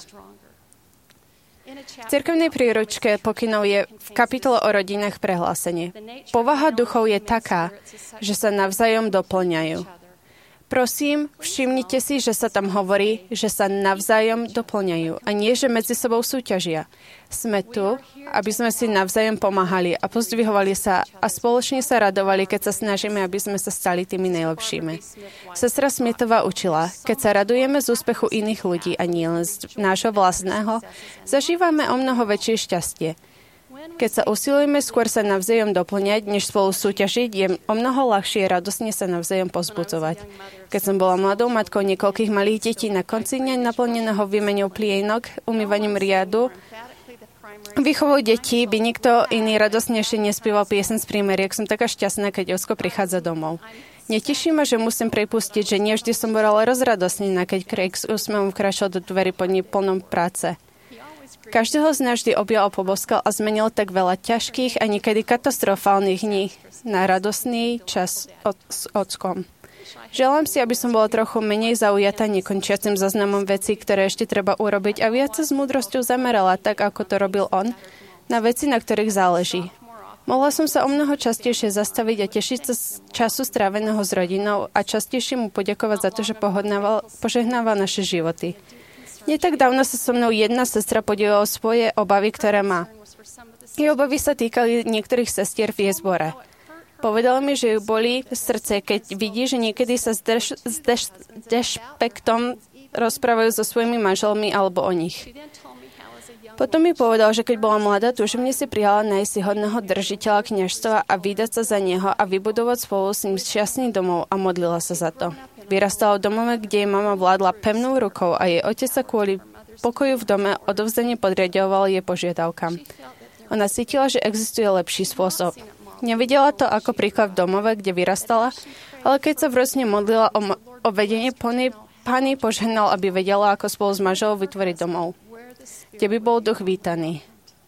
V cirkevnej príručke pokynov je v kapitole o rodinách prehlásenie. Povaha duchov je taká, že sa navzájom doplňajú. Prosím, všimnite si, že sa tam hovorí, že sa navzájom doplňajú a nie, že medzi sebou súťažia. Sme tu, aby sme si navzájom pomáhali a pozdvihovali sa a spoločne sa radovali, keď sa snažíme, aby sme sa stali tými najlepšími. Sestra Smithová učila, keď sa radujeme z úspechu iných ľudí a nie len z nášho vlastného, zažívame o mnoho väčšie šťastie. Keď sa usilujeme skôr sa navzájom doplňať, než spolu súťažiť, je o mnoho ľahšie radosne sa navzájom pozbudzovať. Keď som bola mladou matkou niekoľkých malých detí, na konci dňa naplneného výmenou plienok, umývaním riadu, výchovou detí by nikto iný radosnejšie nespieval piesen z prímeriek. Som taká šťastná, keď Ocko prichádza domov. Neteší ma, že musím pripustiť, že nevždy som bola rozradosnená, keď Craig s úsmevom vkračal do dverí po plnom práce. Každého z nás vždy objal, poboskal a zmenil tak veľa ťažkých a niekedy katastrofálnych dní na radosný čas od, s Ockom. Želám si, aby som bola trochu menej zaujatá nekončiacim zoznamom vecí, ktoré ešte treba urobiť a viac sa s múdrosťou zamerala, tak ako to robil on, na veci, na ktorých záleží. Mohla som sa o mnoho častejšie zastaviť a tešiť sa z času stráveného s rodinou a častejšie mu poďakovať za to, že požehnával naše životy. Nie tak dávno sa so mnou jedna sestra podielala o svoje obavy, ktoré má. Jej obavy sa týkali niektorých sestier v jej zbore. Povedala mi, že ju bolí srdce, keď vidí, že niekedy sa s, deš, s deš, dešpektom rozprávajú so svojimi manželmi alebo o nich. Potom mi povedal, že keď bola mladá, túžobne si prijala nájsť si hodného držiteľa kňažstva a vydať sa za neho a vybudovať spolu s ním šťastný domov a modlila sa za to. Vyrastala v domove, kde jej mama vládla pevnou rukou a jej otec sa kvôli pokoju v dome odovzdane podriadoval jej požiadavkám. Ona cítila, že existuje lepší spôsob. Nevidela to ako príklad v domove, kde vyrastala, ale keď sa v rôzne modlila o, o vedenie, Pán jej požehnal, aby vedela, ako spolu s manželom vytvoriť domov, kde by bol duch vítaný.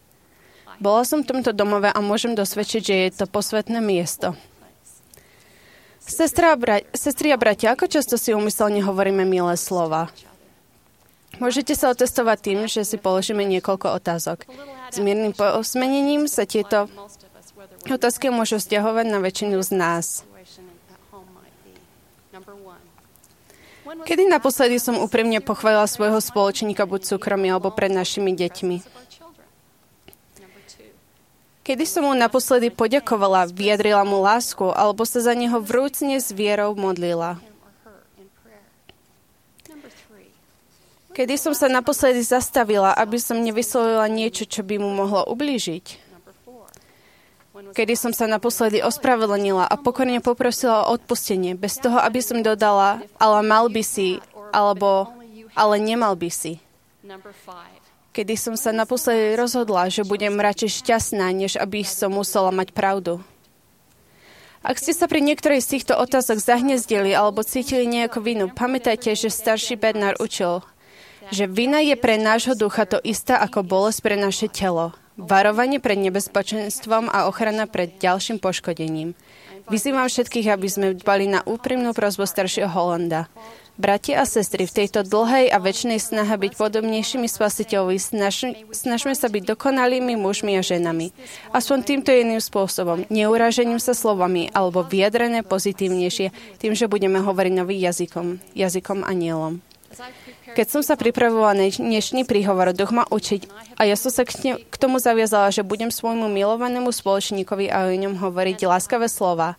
Bola som v tomto domove a môžem dosvedčiť, že je to posvätné miesto. Sestra a bra- sestri a bratia, ako často si úmyselne hovoríme milé slova? Môžete sa otestovať tým, že si položíme niekoľko otázok. S miernym posmenením sa tieto otázky môžu vzťahovať na väčšinu z nás. Kedy naposledy som úprimne pochválila svojho spoločníka buď súkromie alebo pred našimi deťmi? Kedy som mu naposledy poďakovala, vyjadrila mu lásku, alebo sa za neho vrúcne s vierou modlila? Kedy som sa naposledy zastavila, aby som nevyslovila niečo, čo by mu mohlo ublížiť? Kedy som sa naposledy ospravedlnila a pokorne poprosila o odpustenie, bez toho, aby som dodala, ale mal by si, alebo ale nemal by si? Kedy som sa naposledy rozhodla, že budem radšej šťastná, než aby som musela mať pravdu. Ak ste sa pri niektorej z týchto otázok zahniezdili alebo cítili nejakú vinu, pamätajte, že starší Bernard učil, že vina je pre nášho ducha to isté ako bolesť pre naše telo, varovanie pred nebezpečenstvom a ochrana pred ďalším poškodením. Vyzývam všetkých, aby sme dbali na úprimnú prosbu staršieho Hollanda. Bratia a sestry, v tejto dlhej a večnej snahe byť podobnejšími spasiteľovi, snaž, snažme sa byť dokonalými mužmi a ženami. Aspoň týmto jedným spôsobom, neurážením sa slovami, alebo vyjadrené pozitívnejšie, tým, že budeme hovoriť novým jazykom, jazykom anielom. Keď som sa pripravovala na dnešný príhovor, duch ma učiť a ja som sa k, ne, k tomu zaviazala, že budem svojmu milovanému spoločníkovi a o ňom hovoriť láskavé slova.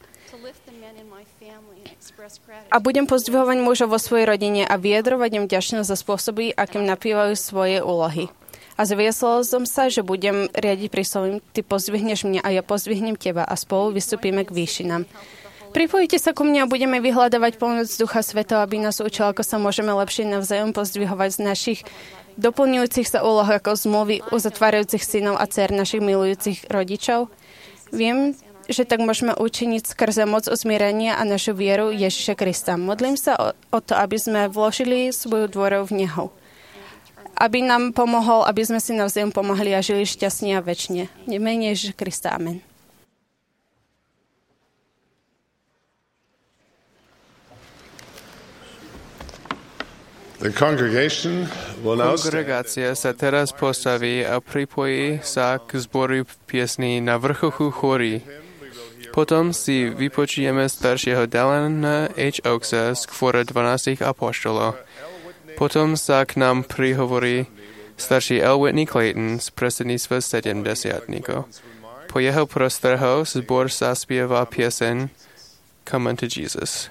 A budem pozdvihovať mužov vo svojej rodine a vyjadrovať im vďačnosť za spôsoby, akým napívajú svoje úlohy. A zaviazala som sa, že budem riadiť príslovím, ty pozdvihneš mňa a ja pozdvihnem teba a spolu vystúpime k výšinám. Pripojite sa ku mne a budeme vyhľadávať pomoc Ducha Svätého, aby nás učil, ako sa môžeme lepšie navzájom pozdvihovať z našich doplňujúcich sa úloh ako zmluvy uzatvárajúcich synov a dcer našich milujúcich rodičov. Viem, že tak môžeme učiniť skrze moc usmierenia a našu vieru Ježiša Krista. Modlím sa o, o to, aby sme vložili svoju dôveru v Neho. aby nám pomohol, aby sme si navzájom pomohli a žili šťastne a večne. V mene Ježiša Krista. Amen. Kongregácia sa teraz postaví a pripojí sa k zboru piesní Na vrchochu chóry. Potom si vypočujeme staršieho Dylana H. Oakesa z Kvora dvanástich apoštolov. Potom sa k nám prihovorí starší L. Whitney Clayton z predsedníctva sedemdesiatnikov. Po jeho prostrehoch zbor sa spieva pieseň Come unto Jesus.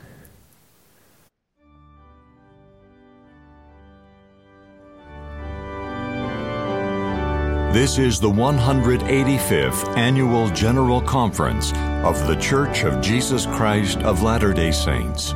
This is the one hundred eighty-fifth Annual General Conference of The Church of Jesus Christ of Latter-day Saints.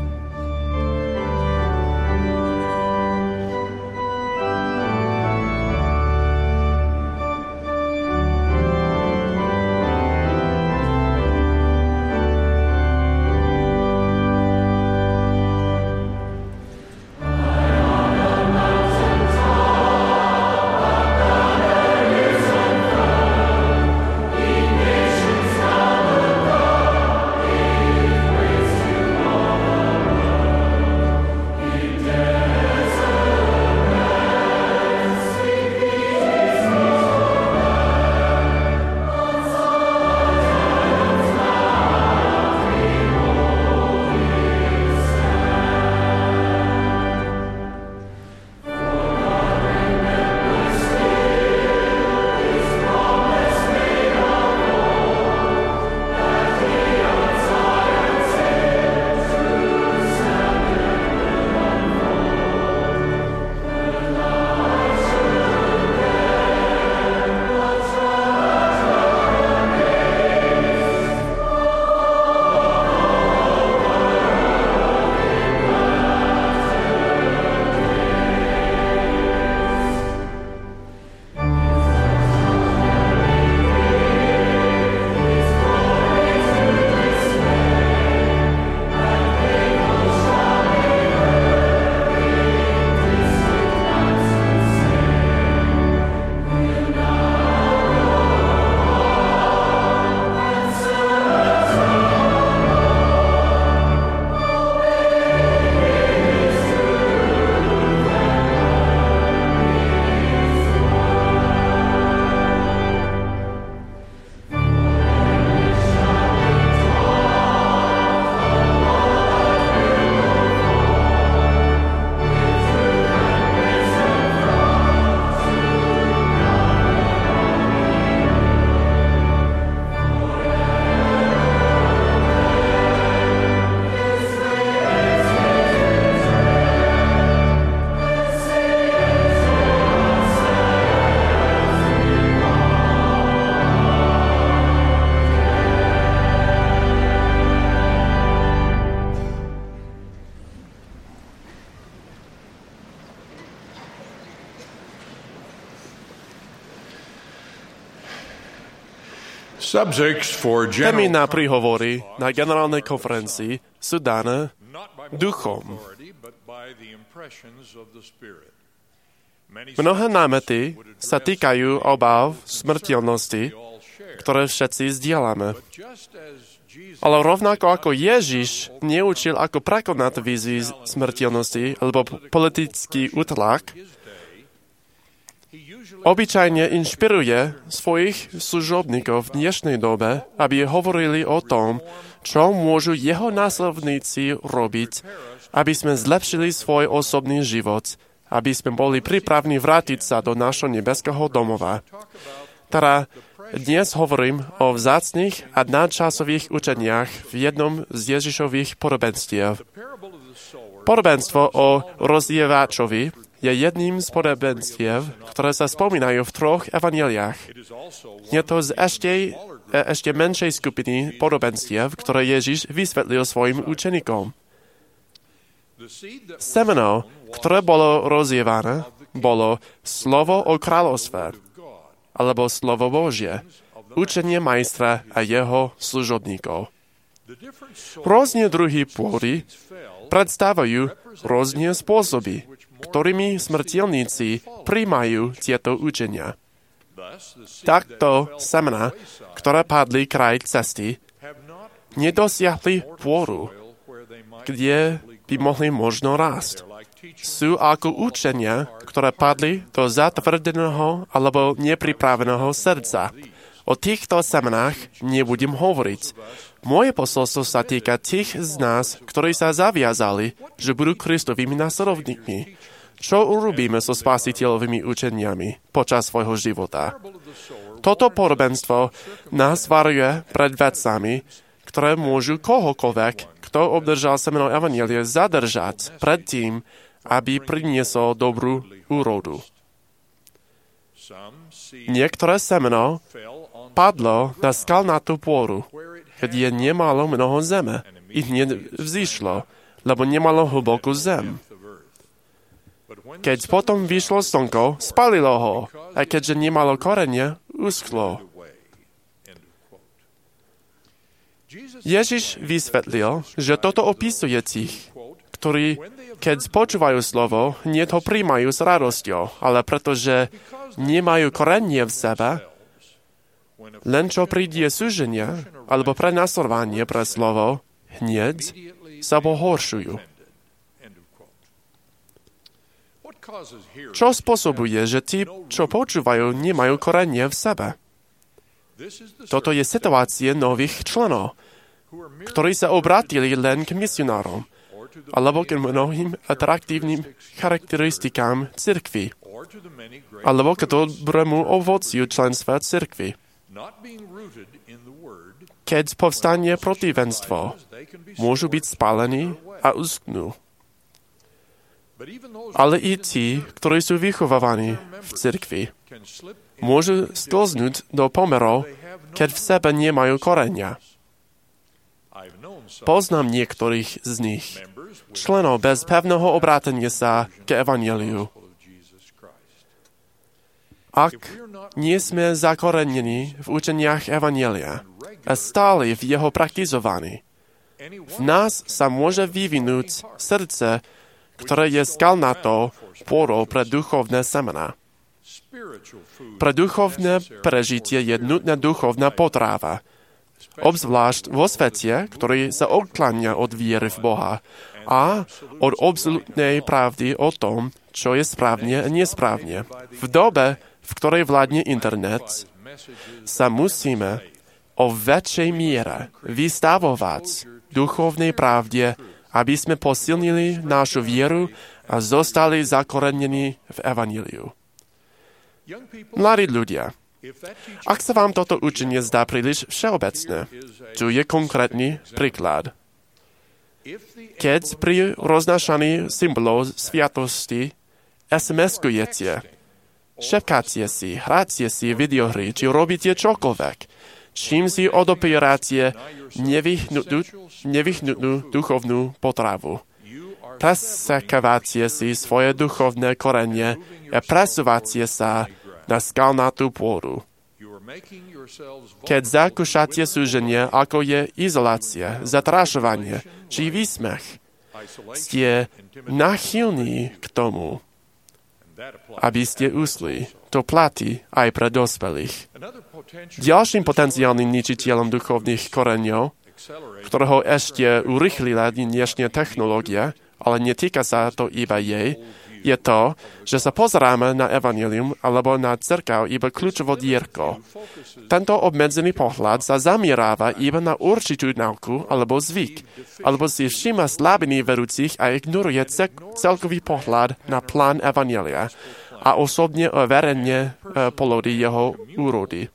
Témy na príhovory na generálnej konferencii sú dané duchom. Mnohé námety sa týkajú obáv smrteľnosti, ktoré všetci zdieľame. Ale rovnako ako Ježiš neučil, ako prekonať výzvy smrteľnosti alebo politický útlak, obyčajne inšpiruje svojich služobníkov v dnešnej dobe, aby hovorili o tom, čo môžu jeho následovníci robiť, aby sme zlepšili svoj osobný život, aby sme boli pripravení vrátiť sa do našho nebeského domova. Teda dnes hovorím o vzácnych a nadčasových učeniach v jednom z Ježišových podobenstiev. Podobenstvo o rozlievačovi je jedným z podobenstiev, ktoré sa spomínajú v troch evanjeliách. Je to z ešte, ešte menšej skupiny podobenstiev, ktoré Ježiš vysvetlil svojim učeníkom. Semeno, ktoré bolo rozlievané, bolo slovo o kráľovstve, alebo slovo Božie, učenie majstra a jeho služobníkov. Rôzne druhy pôdy predstavujú rôzne spôsoby, ktorými smrteľníci prijímajú tieto učenia. Takto semená, ktoré padli kraj cesty, nedosiahli pôru, kde by mohli možno rásť. Sú ako učenia, ktoré padli do zatvrdeného alebo nepripraveného srdca. O týchto semenách nebudem hovoriť. Moje posolstvo sa týka tých z nás, ktorí sa zaviazali, že budú Kristovými nasledovníkmi. Čo urobíme so spasiteľovými učeniami počas svojho života? Toto podobenstvo nás varuje pred vecami, ktoré môžu kohokoľvek, kto obdržal semeno evanjelia, zadržať pred tým, aby priniesol dobrú úrodu. Niektoré semeno padlo na skalnatú pôru, kde nemalo mnoho zeme. I hneď vzýšlo, lebo nemalo hlbokú zem. Keď potom vyšlo slnko, spalilo ho, a keďže nemalo korene, uschlo. Ježiš vysvetlil, že toto opisuje tých, ktorí, keď počúvajú slovo, hneď ho príjmajú s radosťou, ale pretože nemajú korenie v sebe, len čo príde súženie alebo prenasledovanie pre slovo, hneď sa pohoršujú. Čo spôsobuje, že tí, čo počúvajú, nemajú korenie v sebe? Toto je situácia nových členov, ktorí sa obrátili len k misionárom, alebo k mnohým atraktívnym charakteristikám cirkvi, alebo k dobrému ovociu členstva cirkvi. Keď povstane protivenstvo, môžu byť spálení a uschnú. Ale i tí, ktorí sú vychovávaní v cirkvi, môžu sklznúť do pomerov, keď v sebe nemajú korenia. Poznám niektorých z nich, členov bez pevného obrátenia sa k evanjeliu. Ak nie sme zakorenení v učeniach evanjelia a stále v jeho praktizovaní, v nás sa môže vyvinúť srdce, ktoré je skalnatou pôrou pre duchovné semená. Pre duchovné prežitie je nutná duchovná potrava, obzvlášť vo svete, ktorý sa odkláňa od viery v Boha a od absolútnej pravdy o tom, čo je správne a nesprávne. V dobe, v ktorej vládne internet, sa musíme o väčšej miere vystavovať duchovnej pravde, aby sme posilnili našu vieru a zostali zakorenení v evanjeliu. Mladí ľudia, ak sa vám toto učenie zdá príliš všeobecné, tu je konkrétny príklad. Keď pri roznášaní symbolov sviatosti es em eskujete, šepkáte si, hráte si videohry, či robíte čokoľvek, čím si odopierate nevyhnutnú, nevyhnutnú duchovnú potravu. Presekávate si svoje duchovné korenie a presúvate sa na skalnatú pôdu. Keď zakúšate súženie, ako je izolácia, zatrašovanie či výsmech, ste nachylní k tomu, aby ste usli. To platí aj pre dospelých. Ďalším potenciálnym ničiteľom duchovných koreňov, ktorého ešte urychlila dnešná technológia, ale netýka sa to iba jej, je to, že sa pozeráme na evanjelium alebo na cirkev iba kľúčovo dierko. Tento obmedzený pohľad sa zamieráva iba na určitú náuku alebo zvyk, alebo si všíma slabiny verúcich a ignoruje celkový pohľad na plán evanjelia a osobne verejne polodí jeho úrody.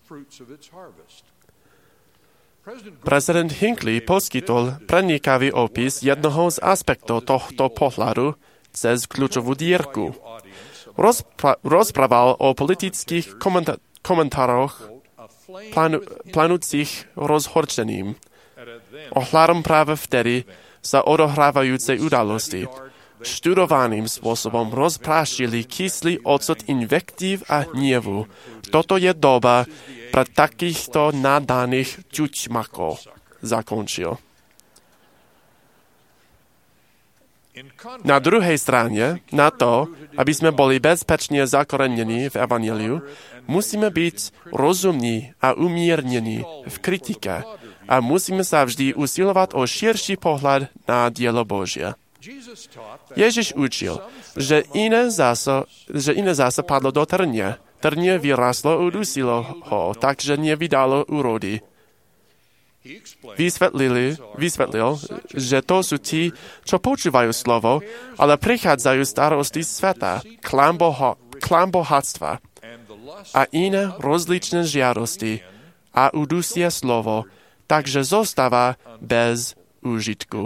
Prezident Hinckley poskytol prenikavý opis jednoho z aspektov tohto pohľadu cez kľúčovú dierku. Rozpra- rozprával o politických komentá- komentároch plánu- plánujúcich rozhorčením. Ohľadom práve vtedy sa odohrávajúcej udalosti. Študovaným spôsobom rozprášili kyslý ocot invektív a hnievu. Toto je doba pre takýchto nadaných ťuťmakov, zakončil. Na druhej strane, na to, aby sme boli bezpečne zakorenení v evanjeliu, musíme byť rozumní a umiernení v kritike a musíme sa vždy usilovať o širší pohľad na dielo Božie. Ježiš učil, že iné zasa, že iné zasa padlo do trnie. Trnie vyrastlo, udusilo ho, takže nevydalo úrody. Vysvetlili, vysvetlil, že to sú tí, čo počúvajú slovo, ale prichádzajú starosti sveta, klam, boho, klam bohatstva a iné rozličné žiadosti a udusia slovo, takže zostáva bez úžitku.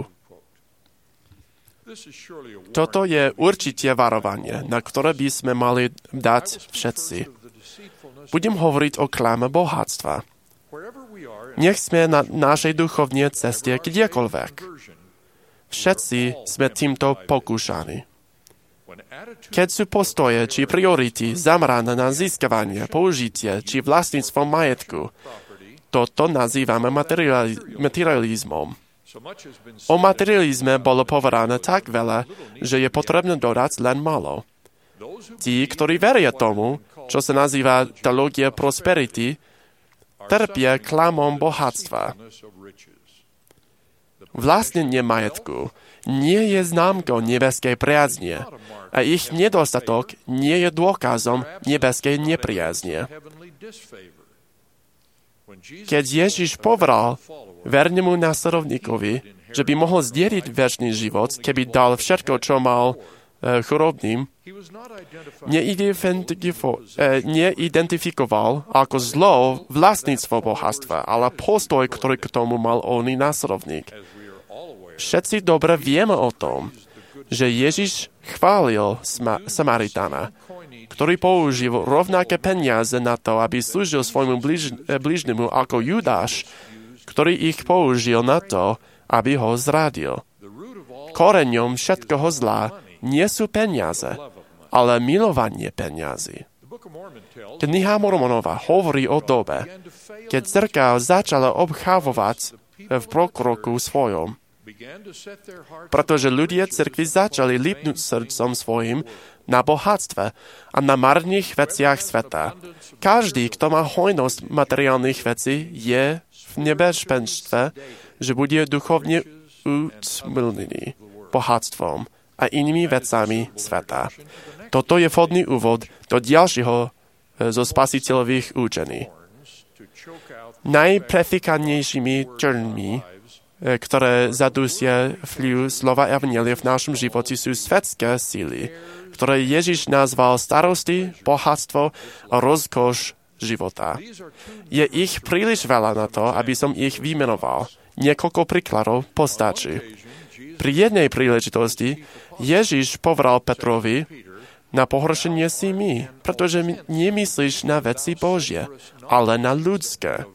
Toto je určite varovanie, na ktoré by sme mali dať všetci. Budem hovoriť o klame bohatstva. Nech sme na našej duchovnej ceste kdekoľvek. Všetci sme týmto pokúšaní. Keď sú postoje či priority zamerané na získavanie, použitie či vlastníctvo majetku, toto nazývame materializmom. O materializme bolo povedané tak veľa, že je potrebné dodať len málo. Tí, ktorí veria tomu, čo sa nazýva teológia prosperity, trpia klamom bohatstva. Vlastnenie majetku nie je známkou nebeskej priazne a ich nedostatok nie je dôkazom nebeskej nepriazne. Keď Ježiš povedal vernému následovníkovi, že by mohol zdieľiť večný život, keby dal všetko, čo mal e, chorobným, neidentifikoval ako zlo vlastníctvo bohatstva, ale postoj, ktorý k tomu mal oný následovník. Všetci dobre vieme o tom, že Ježiš chválil Samaritána, ktorý použil rovnaké peniaze na to, aby slúžil svojmu blíž, blížnemu ako Judáš, ktorý ich použil na to, aby ho zradil. Koreňom všetkoho zla nie sú peniaze, ale milovanie peniazy. Kniha Mormonova hovorí o dobe, keď cirkev začala obchávovať v pokroku svojom, pretože ľudia cirkvi začali lípnúť srdcom svojim na bohatstve a na marných veciach sveta. Každý, kto má hojnosť materiálnych vecí, je v nebezpečenstve, že bude duchovne utmlnený bohatstvom a inými vecami sveta. Toto je vhodný úvod do ďalšieho zo spasiteľových učení. Najprefikanejšími črnmi, ktoré zadusia vplyv slova evanjelia v našom živote, sú svetské síly, ktoré Ježiš nazval starosti, bohatstvo a rozkoš života. Je ich príliš veľa na to, aby som ich vymenoval. Niekoľko príkladov postačí. Pri jednej príležitosti Ježiš povedal Petrovi, na pohoršenie si my, pretože nemyslíš na veci Božie, ale na ľudské.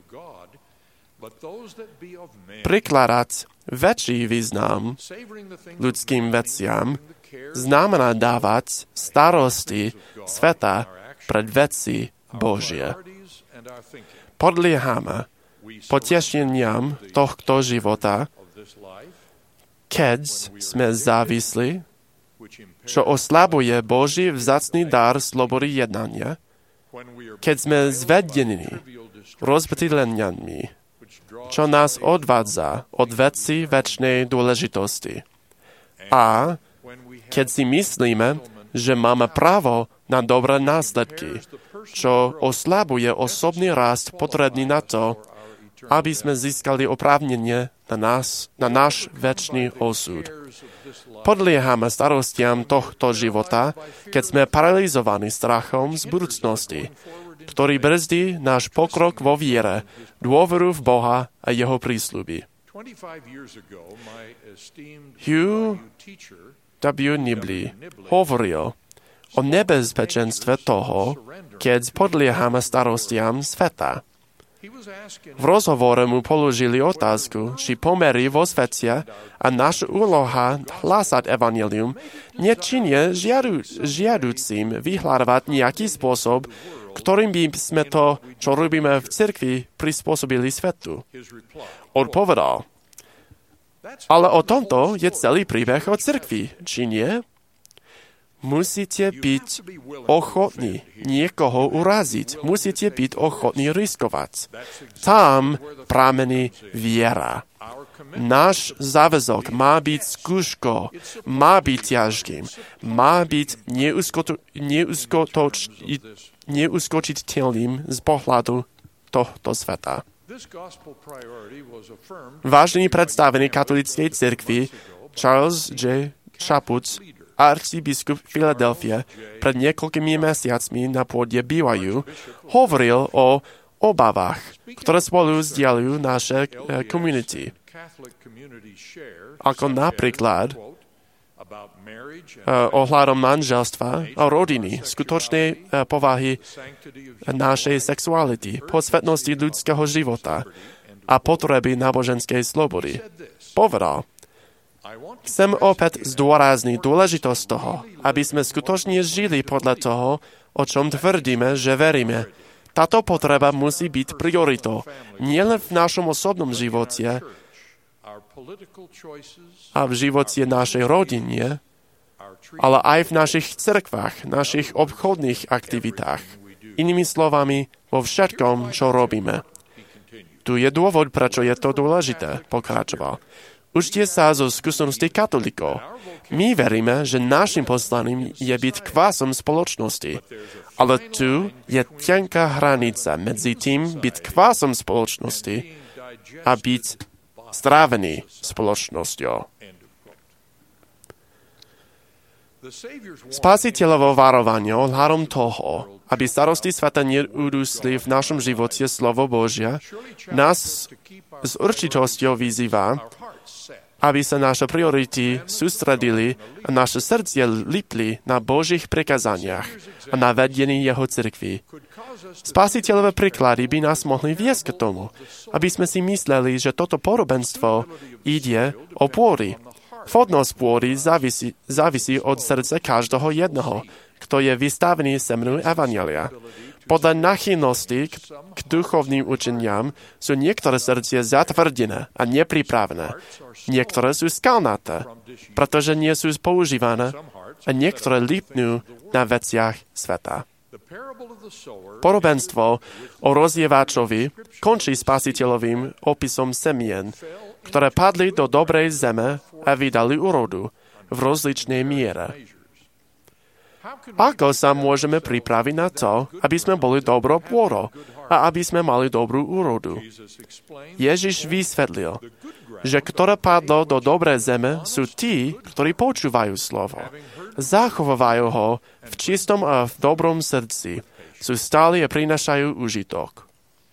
Prikladať väčší význam ľudským veciam znamená dávať starosti sveta pred veci Božie. Podliehame potešeniam tohto života, keď sme závislí, čo oslabuje Boží vzácny dar slobody jednania, keď sme zvedení rozptýleniami, čo nás odvádza od veci večnej dôležitosti. A keď si myslíme, že máme právo na dobré následky, čo oslabuje osobný rast potrebný na to, aby sme získali oprávnenie na, nás, na náš večný osud. Podliehame starostiam tohto života, keď sme paralizovaní strachom z budúcnosti, ktorý brzdí náš pokrok vo viere, dôveru v Boha a jeho prísľuby. Hugh W. Nibley hovoril o nebezpečenstve toho, keď podliehame starostiam sveta. V rozhovore mu položili otázku, či pomery vo svete a naša úloha hlásať evanjelium nečinie žiadu, žiaducím vyhľadávať nejaký spôsob, ktorým by sme to, čo robíme v cirkvi, prispôsobili svetu. Odpovedal, Ale o tomto je celý príbeh o cirkvi, či nie? Musíte byť ochotní niekoho uraziť. Musíte byť ochotní riskovať. Tam pramení viera. Náš záväzok má byť skúškou, má byť ťažkým, má byť neuskoto, neuskotoč, neuskočiteľným z pohľadu tohto sveta. Vážny predstavený katolíckej cirkvi Charles J. Chaput, arcibiskup Filadelfie, pred niekoľkými mesiacmi na pôde B Y U hovoril o obavách, ktoré spolu zdieľajú naše komunity. Ako napríklad uh, ohľadom manželstva a rodiny, skutočnej uh, povahy našej sexuality, posvetnosti ľudského života a potreby náboženskej slobody. Povedal, chcem opäť zdôrazniť dôležitosť toho, aby sme skutočne žili podľa toho, o čom tvrdíme, že veríme. Táto potreba musí byť prioritou nielen v našom osobnom živote, a v živote našej rodine, ale aj v našich cirkvách, našich obchodných aktivitách. Inými slovami, vo všetkom, čo robíme. Tu je dôvod, prečo je to dôležité, pokračoval. Učte sa zo skúseností katolíkov. My veríme, že našim poslaním je byť kvasom spoločnosti. Ale tu je tenká hranica medzi tým byť kvasom spoločnosti a byť strávený spoločnosťou. Spasiteľovo varovanie ohľadom toho, aby starosti sveta neudusli v našom živote slovo Božia, nás s určitosťou vyzýva, aby sa naše priority sústredili a naše srdcie lipli na Božích prikazaniach a na vedení jeho cirkvi. Spasiteľové príklady by nás mohli viesť k tomu, aby sme si mysleli, že toto podobenstvo ide o pôdy. Vhodnosť pôdy závisí, závisí od srdca každého jedného, kto je vystavený semenu evanjelia. Podľa nachylnosti k, k duchovným učeniam sú niektoré srdcia zatvrdené a nepripravené. Niektoré sú skalnaté, pretože nie sú používané a niektoré lípnú na veciach sveta. Podobenstvo o rozjeváčovi končí spasiteľovým opisom semien, ktoré padli do dobrej zeme a vydali úrodu v rozličnej miere. Ako sa môžeme pripraviť na to, aby sme boli dobrou pôdou a aby sme mali dobrú úrodu? Ježiš vysvetlil, že ktoré padlo do dobrej zeme sú tí, ktorí počúvajú slovo. Zachovávajú ho v čistom a v dobrom srdci. Sú stáli a prinášajú užitok.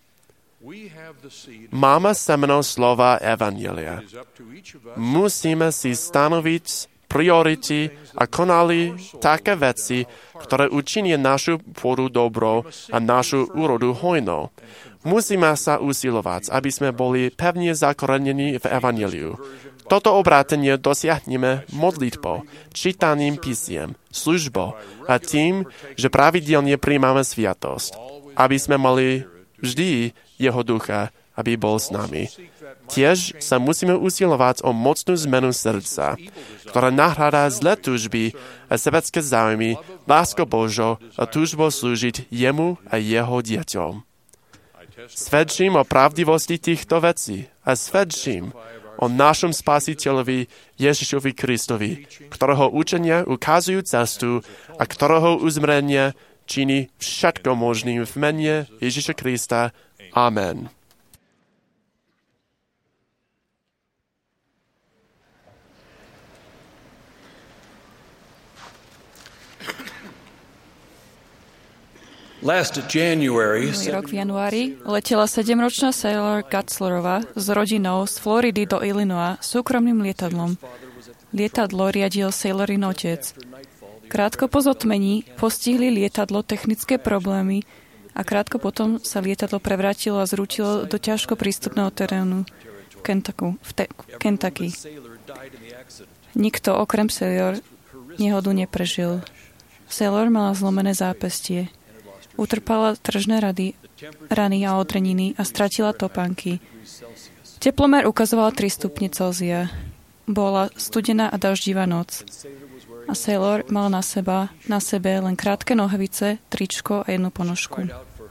Máme semeno slova evanjelia. Musíme si stanoviť priority a konali také veci, ktoré učinia našu pôdu dobrou a našu úrodu hojnou. Musíme sa usilovať, aby sme boli pevne zakorenení v evanjeliu. Toto obrátenie dosiahneme modlitbou, čítaním písiem, službou a tým, že pravidelne príjmame sviatosť, aby sme mali vždy jeho ducha, aby bol s nami. Tiež sa musíme usilovať o mocnú zmenu srdca, ktorá nahrádá zlé túžby a sebecké záujmy, láskou Božou a túžbou slúžiť jemu a jeho deťom. Svedčím o pravdivosti týchto vecí a svedčím o našom spasiteľovi Ježišovi Kristovi, ktorého učenia ukazujú cestu a ktorého uzmrenie činí všetko možným v mene Ježiša Krista. Amen. Last January, Minulý rok v januári letela sedemročná Sailor Gatzlerová s rodinou z Floridy do Illinois súkromným lietadlom. Lietadlo riadil Sailorin otec. Krátko po zotmení postihli lietadlo technické problémy a krátko potom sa lietadlo prevrátilo a zrútilo do ťažko prístupného terénu v Kentucky. V te- Kentucky. Nikto okrem Sailor nehodu neprežil. Sailor mala zlomené zápestie. Utrpala tržné rady, rany a odreniny a stratila topánky. Teplomer ukazoval tri stupne Celzia. Bola studená a daždivá noc. A Sailor mal na seba, na sebe len krátke nohavice, tričko a jednu ponožku.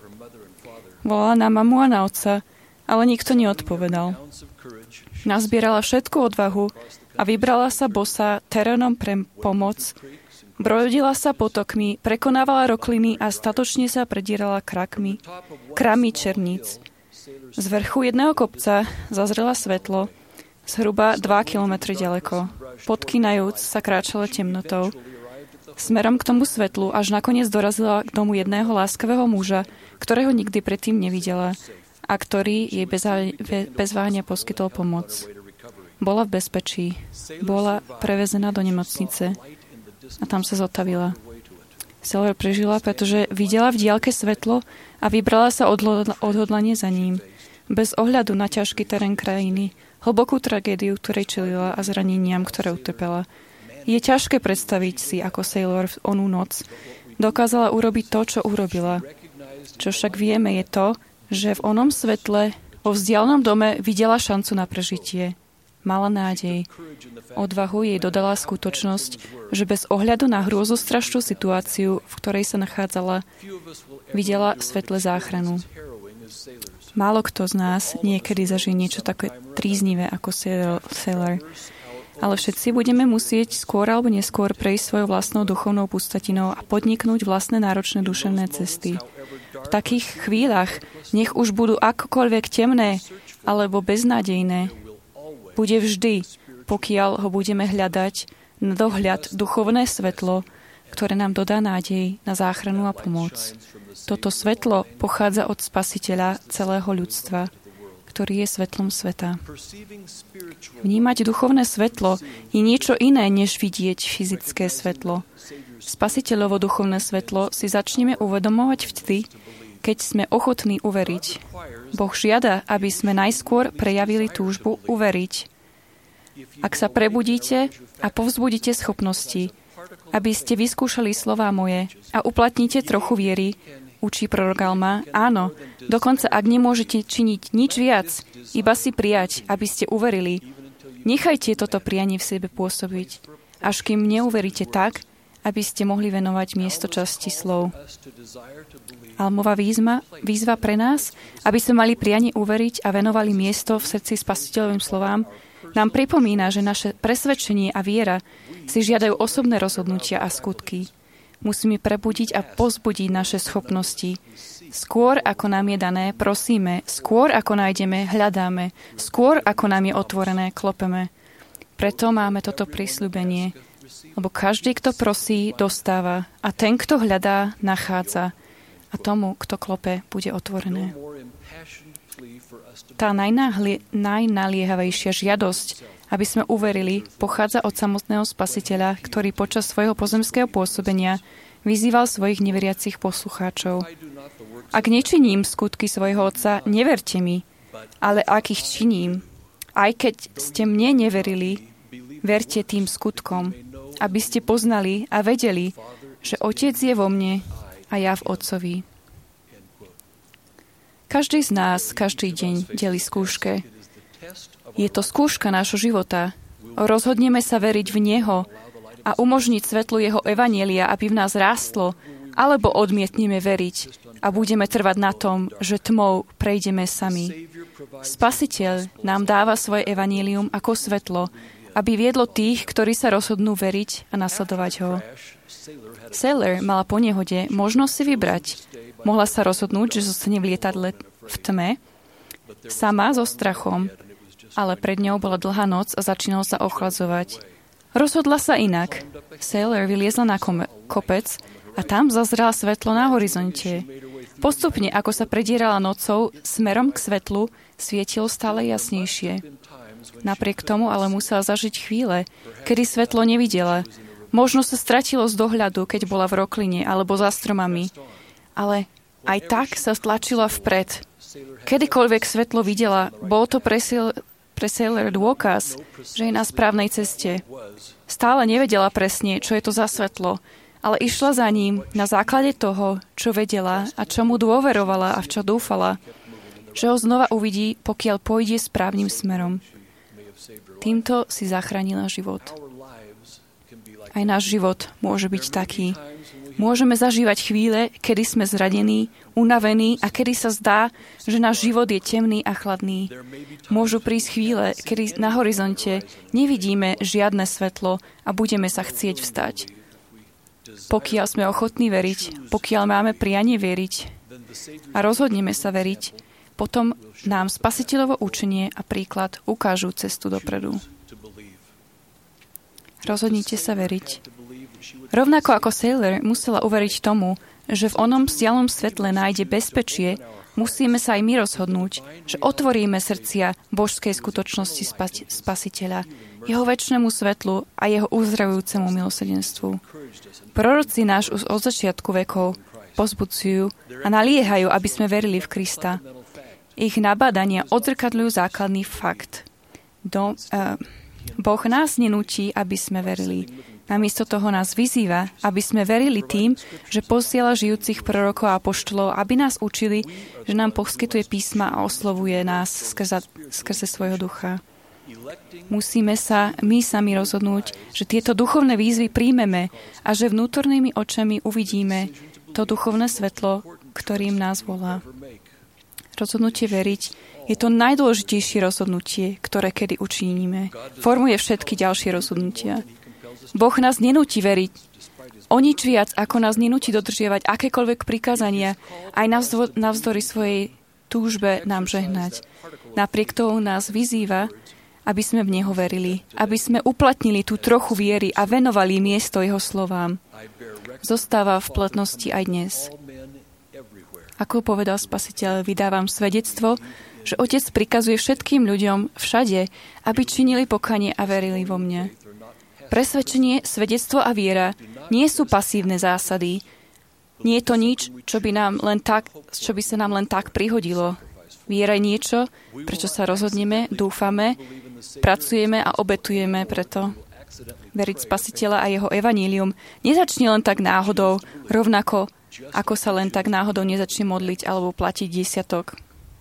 Volala na mamu a na otca, ale nikto neodpovedal. Nazbierala všetku odvahu a vybrala sa bosa terénom pre pomoc, brodila sa potokmi, prekonávala rokliny a statočne sa predierala krakmi, krami černíc. Z vrchu jedného kopca zazrela svetlo, zhruba dva kilometre ďaleko. Podkynajúc sa kráčala temnotou. Smerom k tomu svetlu, až nakoniec dorazila k domu jedného láskavého muža, ktorého nikdy predtým nevidela a ktorý jej bez váhania poskytol pomoc. Bola v bezpečí. Bola prevezená do nemocnice a tam sa zotavila. Sailor prežila, pretože videla v diaľke svetlo a vybrala sa odhodlanie za ním. Bez ohľadu na ťažký terén krajiny, hlbokú tragédiu, ktorej čelila a zraneniam, ktoré utrpela. Je ťažké predstaviť si, ako Sailor v onú noc dokázala urobiť to, čo urobila. Čo však vieme je to, že v onom svetle vo vzdialenom dome videla šancu na prežitie. Mala nádej. Odvahu jej dodala skutočnosť, že bez ohľadu na hrôzostrašnú situáciu, v ktorej sa nachádzala, videla svetle záchranu. Málo kto z nás niekedy zažije niečo také tríznivé ako Sailor. Ale všetci budeme musieť skôr alebo neskôr prejsť svojou vlastnou duchovnou pustatinou a podniknúť vlastné náročné duševné cesty. V takých chvíľach, nech už budú akokoľvek temné alebo beznádejné, bude vždy, pokiaľ ho budeme hľadať, na dohľad duchovné svetlo, ktoré nám dodá nádej na záchranu a pomoc. Toto svetlo pochádza od Spasiteľa celého ľudstva, ktorý je svetlom sveta. Vnímať duchovné svetlo je niečo iné, než vidieť fyzické svetlo. Spasiteľovo duchovné svetlo si začneme uvedomovať vtedy, keď sme ochotní uveriť. Boh žiada, aby sme najskôr prejavili túžbu uveriť. Ak sa prebudíte a povzbudíte schopnosti, aby ste vyskúšali slová moje a uplatníte trochu viery, učí prorok Alma, áno, dokonca ak nemôžete činiť nič viac, iba si prijať, aby ste uverili. Nechajte toto prianie v sebe pôsobiť, až kým neuveríte tak, aby ste mohli venovať miesto časti slov. Almová výzva, výzva pre nás, aby sme mali prianie uveriť a venovali miesto v srdci Spasiteľovým slovám, nám pripomína, že naše presvedčenie a viera si žiadajú osobné rozhodnutia a skutky. Musíme prebudiť a pozbudiť naše schopnosti. Skôr, ako nám je dané, prosíme. Skôr, ako nájdeme, hľadáme. Skôr, ako nám je otvorené, klopeme. Preto máme toto prisľúbenie. Lebo každý, kto prosí, dostáva. A ten, kto hľadá, nachádza. A tomu, kto klope, bude otvorené. Tá najnáhlie, najnaliehavejšia žiadosť, aby sme uverili, pochádza od samotného Spasiteľa, ktorý počas svojho pozemského pôsobenia vyzýval svojich neveriacich poslucháčov. Ak nečiním skutky svojho Otca, neverte mi, ale ak ich činím, aj keď ste mne neverili, verte tým skutkom, aby ste poznali a vedeli, že Otec je vo mne a ja v Otcovi. Každý z nás každý deň delí skúške. Je to skúška nášho života. Rozhodneme sa veriť v Neho a umožniť svetlu Jeho evanjelia, aby v nás rástlo, alebo odmietneme veriť a budeme trvať na tom, že tmou prejdeme sami. Spasiteľ nám dáva svoje evanjelium ako svetlo, aby viedlo tých, ktorí sa rozhodnú veriť a nasledovať ho. Sailor mala po nehode možnosť si vybrať. Mohla sa rozhodnúť, že zostane v lietadle v tme, sama so strachom, ale pred ňou bola dlhá noc a začínal sa ochladzovať. Rozhodla sa inak. Sailor vyliezla na kopec a tam zazrela svetlo na horizonte. Postupne, ako sa predierala nocou, smerom k svetlu, svietilo stále jasnejšie. Napriek tomu ale musela zažiť chvíle, kedy svetlo nevidela. Možno sa stratilo z dohľadu, keď bola v rokline alebo za stromami. Ale aj tak sa stlačila vpred. Kedykoľvek svetlo videla, bol to pre, sil, pre Sailor dôkaz, že je na správnej ceste. Stále nevedela presne, čo je to za svetlo, ale išla za ním na základe toho, čo vedela a čomu dôverovala a v čo dúfala. že ho znova uvidí, pokiaľ pôjde správnym smerom. Týmto si zachránila život. Aj náš život môže byť taký. Môžeme zažívať chvíle, kedy sme zradení, unavení a kedy sa zdá, že náš život je temný a chladný. Môžu prísť chvíle, kedy na horizonte nevidíme žiadne svetlo a budeme sa chcieť vstať. Pokiaľ sme ochotní veriť, pokiaľ máme prianie veriť a rozhodneme sa veriť, potom nám Spasiteľovo učenie a príklad ukážu cestu dopredu. Rozhodnite sa veriť. Rovnako ako Sailor musela uveriť tomu, že v onom vzdialom svetle nájde bezpečie, musíme sa aj my rozhodnúť, že otvoríme srdcia božskej skutočnosti spa- Spasiteľa, jeho večnému svetlu a jeho uzdravujúcemu milosrdenstvu. Proroci náš už od začiatku vekov pozbudzujú a naliehajú, aby sme verili v Krista. Ich nabádania odzrkadľujú základný fakt. Do, uh, Boh nás nenúti, aby sme verili. Namiesto toho nás vyzýva, aby sme verili tým, že posiela žijúcich prorokov a apoštolov, aby nás učili, že nám poskytuje písma a oslovuje nás skrze, skrze svojho ducha. Musíme sa my sami rozhodnúť, že tieto duchovné výzvy príjmeme a že vnútornými očami uvidíme to duchovné svetlo, ktorým nás volá. Rozhodnutie veriť je to najdôležitejšie rozhodnutie, ktoré kedy učiníme. Formuje všetky ďalšie rozhodnutia. Boh nás nenúti veriť. O nič viac, ako nás nenúti dodržiavať akékoľvek prikázania, aj navzdory svojej túžbe nám žehnať. Napriek tomu nás vyzýva, aby sme v Neho verili, aby sme uplatnili tú trochu viery a venovali miesto Jeho slovám. Zostáva v platnosti aj dnes. Ako povedal Spasiteľ, vydávam svedectvo, že Otec prikazuje všetkým ľuďom všade, aby činili pokánie a verili vo mne. Presvedčenie, svedectvo a viera nie sú pasívne zásady. Nie je to nič, čo by, nám len tak, čo by sa nám len tak prihodilo. Viera je niečo, prečo sa rozhodneme, dúfame, pracujeme a obetujeme preto. Veriť Spasiteľa a jeho evanílium nezačne len tak náhodou, rovnako ako sa len tak náhodou nezačne modliť alebo platiť desiatok.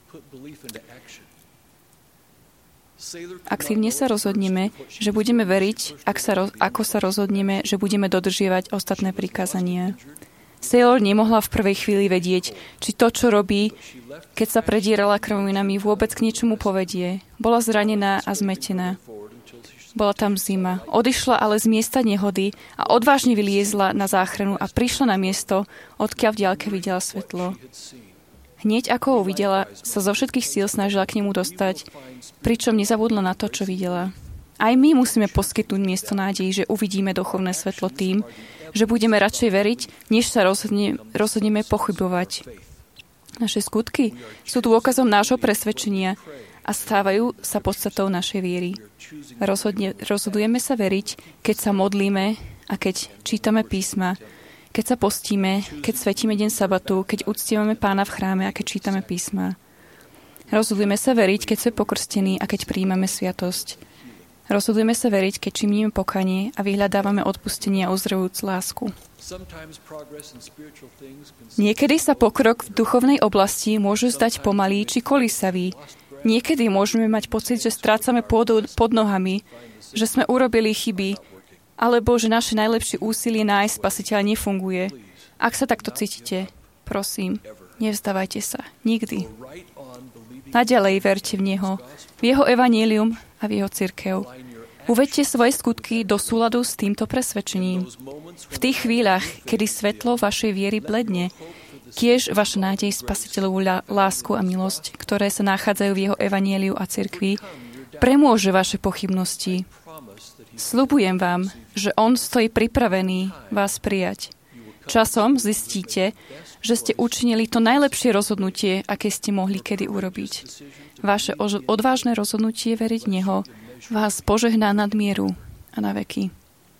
Aktívne sa rozhodneme, že budeme veriť, ak sa roz, ako sa rozhodneme, že budeme dodržiavať ostatné prikázania. Sailor nemohla v prvej chvíli vedieť, či to, čo robí, keď sa predierala krvinami, vôbec k niečomu povedie. Bola zranená a zmetená. Bola tam zima. Odišla ale z miesta nehody a odvážne vyliezla na záchranu a prišla na miesto, odkiaľ v diaľke videla svetlo. Hneď ako ho uvidela, sa zo všetkých síl snažila k nemu dostať, pričom nezabudla na to, čo videla. Aj my musíme poskytnúť miesto nádeji, že uvidíme duchovné svetlo tým, že budeme radšej veriť, než sa rozhodne, rozhodneme pochybovať. Naše skutky sú dôkazom nášho presvedčenia a stávajú sa podstatou našej viery. Rozhodne, rozhodujeme sa veriť, keď sa modlíme a keď čítame písma, keď sa postíme, keď svetíme deň sabatu, keď uctievame Pána v chráme a keď čítame písma. Rozhodujeme sa veriť, keď sme pokrstení a keď prijímame sviatosť. Rozhodujeme sa veriť, keď činíme pokánie a vyhľadávame odpustenie a uzdravujúcu lásku. Niekedy sa pokrok v duchovnej oblasti môže zdať pomalý či kolísavý. Niekedy môžeme mať pocit, že strácame pôdu pod nohami, že sme urobili chyby, alebo že naše najlepšie úsilie nájsť Spasiteľa nefunguje. Ak sa takto cítite, prosím, nevzdávajte sa. Nikdy. Naďalej verte v Neho, v Jeho evanílium a v Jeho cirkev. Uveďte svoje skutky do súladu s týmto presvedčením. V tých chvíľach, kedy svetlo vašej viery bledne, tiež vaša nádej Spasiteľovú lásku a milosť, ktoré sa nachádzajú v Jeho evaníliu a cirkvi, premôže vaše pochybnosti. Sľubujem vám, že On stojí pripravený vás prijať. Časom zistíte, že ste učinili to najlepšie rozhodnutie, aké ste mohli kedy urobiť. Vaše odvážne rozhodnutie veriť v Neho vás požehná nadmieru a na veky.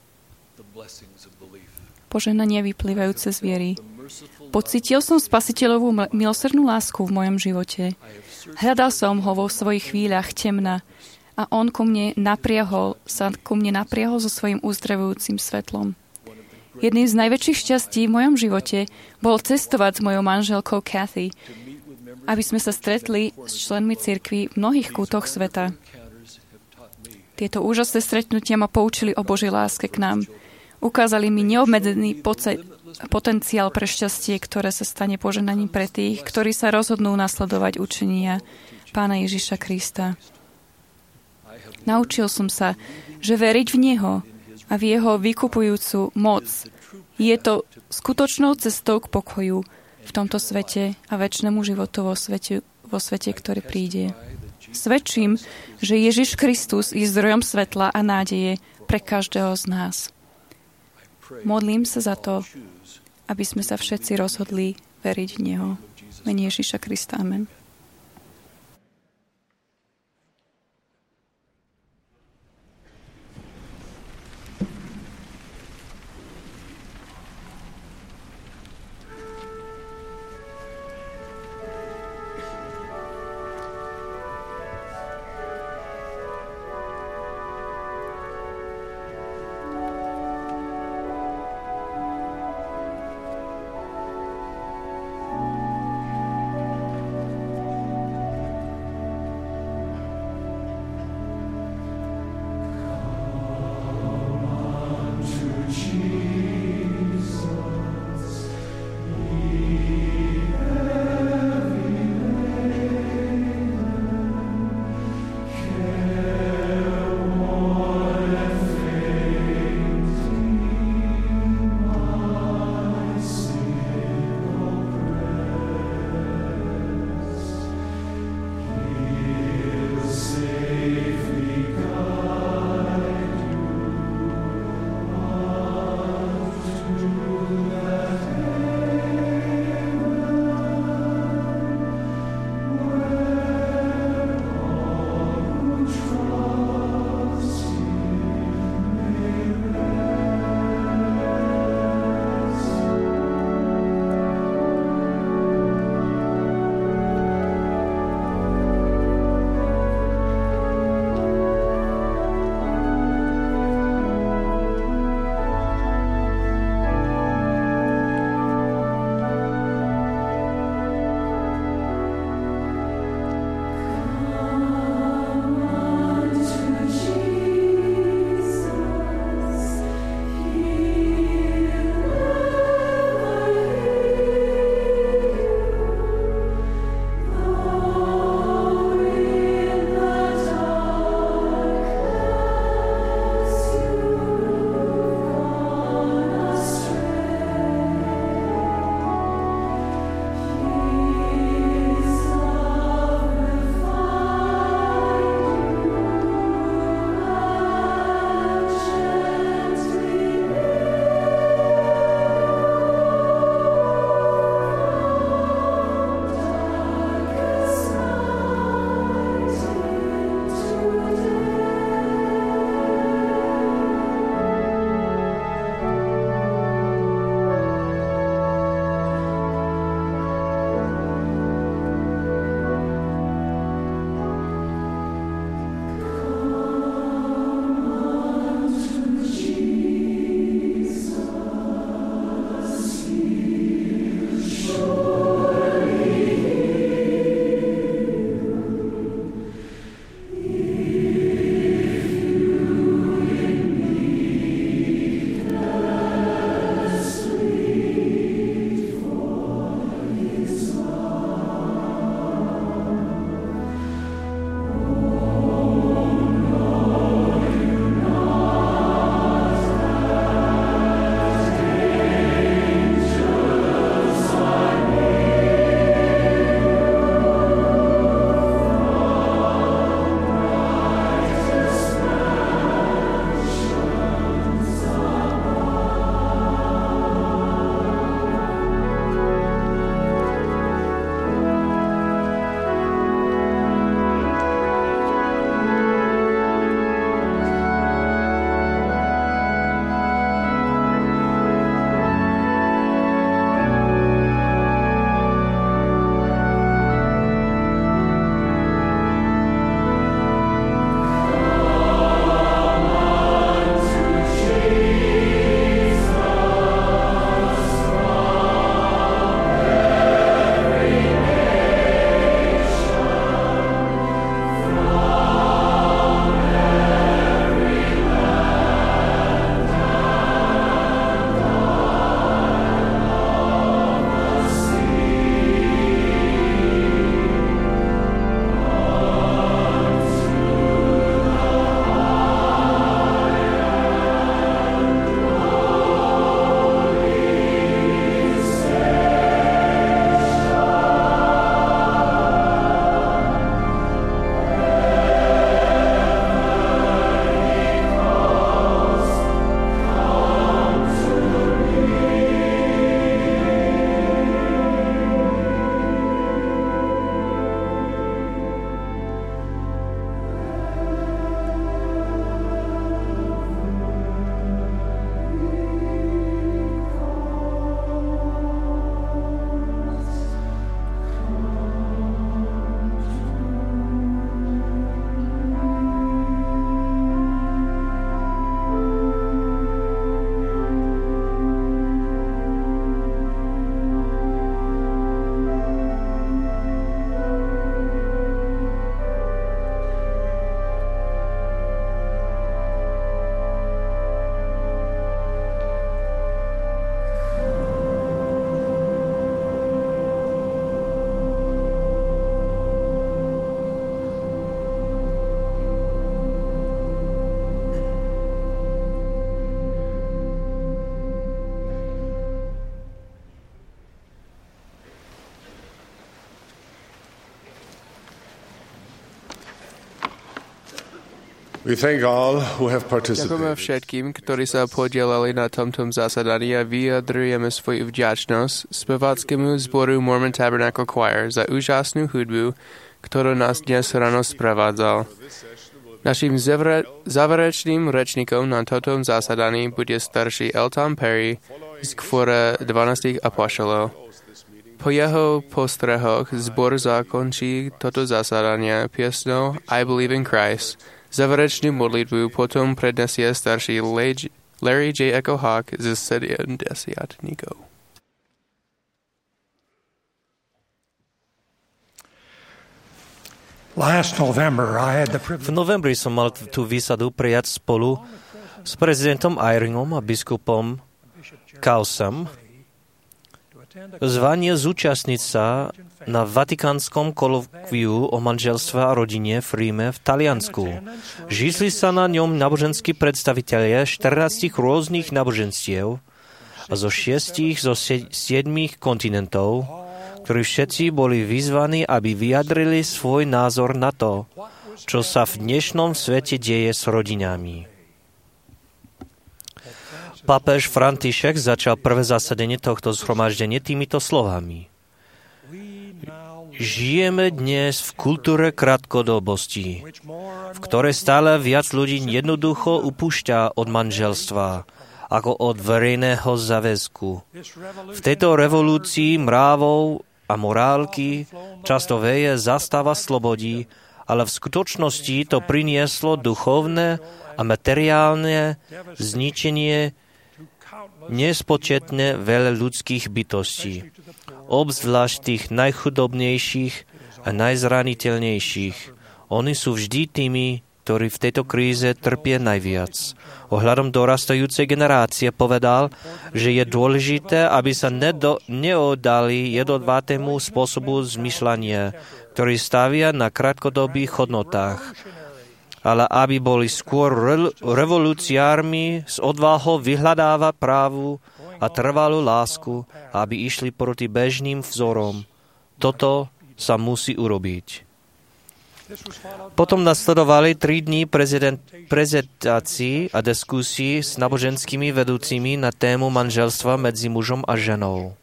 Požehnania vyplývajúce z viery. Pocítil som Spasiteľovú milosrdnú lásku v mojom živote. Hľadal som ho vo svojich chvíľach temna a on ku mne napriahol, sa ku mne napriahol so svojím uzdravujúcim svetlom. Jedným z najväčších šťastí v mojom živote bol cestovať s mojou manželkou Kathy aby sme sa stretli s členmi cirkvi v mnohých kútoch sveta. Tieto úžasné stretnutia ma poučili o Božej láske k nám. Ukázali mi neobmedzený poce- potenciál pre šťastie, ktoré sa stane požehnaním pre tých, ktorí sa rozhodnú nasledovať učenia Pána Ježiša Krista. Naučil som sa, že veriť v Neho a v Jeho vykupujúcu moc je to skutočnou cestou k pokoju v tomto svete a večnému životu vo svete, vo svete, ktorý príde. Svedčím, že Ježiš Kristus je zdrojom svetla a nádeje pre každého z nás. Modlím sa za to, aby sme sa všetci rozhodli veriť v Neho. Mene Ježiša Krista. Amen. We thank all who have Ďakujeme participated. všetkým, ktorí sa podielali na tomto zasadaní a vyjadrujeme svoju vďačnosť speváckému zboru Mormon Tabernacle Choir za úžasnú hudbu, ktorú nás dnes ráno sprevádzal. Naším záverečným rečníkom na tomto zasadaní bude starší Elton Perry z kvora dvanástich apoštolov. Po jeho postrehoch zbor zakončí toto zasadanie piesňou I Believe in Christ. Záverečnú modlitbu potom prednesie starší Larry J. Echo Hawk ze sedemdesiatnikov. V novembri som mal tú výsadu prijať spolu s prezidentom Eyringom a biskupom Kausom zvanie zúčastniť sa na vatikánskom kolokviu o manželstve a rodine v Ríme v Taliansku. Žili sa na ňom náboženskí predstavitelia štrnástich rôznych náboženstiev a zo šiestich zo siedmých kontinentov, ktorí všetci boli vyzvaní, aby vyjadrili svoj názor na to, čo sa v dnešnom svete deje s rodinami. Pápež František začal prvé zasadenie tohto zhromaždenia týmito slovami. Žijeme dnes v kultúre krátkodobosti, v ktorej stále viac ľudí jednoducho upúšťa od manželstva ako od verejného záväzku. V tejto revolúcii mrávov a morálky často veje zastava slobody, ale v skutočnosti to prinieslo duchovné a materiálne zničenie nespočetne veľa ľudských bytostí, obzvlášť tých najchudobnejších a najzraniteľnejších. Oni sú vždy tými, ktorí v tejto kríze trpia najviac. Ohľadom dorastajúcej generácie povedal, že je dôležité, aby sa nedo, neoddali jedovatému spôsobu zmyšľania, ktorý stavia na krátkodobých hodnotách, ale aby boli skôr re- revoluciármi s odvahou vyhľadávať právu a trvalú lásku, aby išli proti bežným vzorom. Toto sa musí urobiť. Potom nasledovali tri dní prezident, prezentácií a diskusí s náboženskými vedúcimi na tému manželstva medzi mužom a ženou.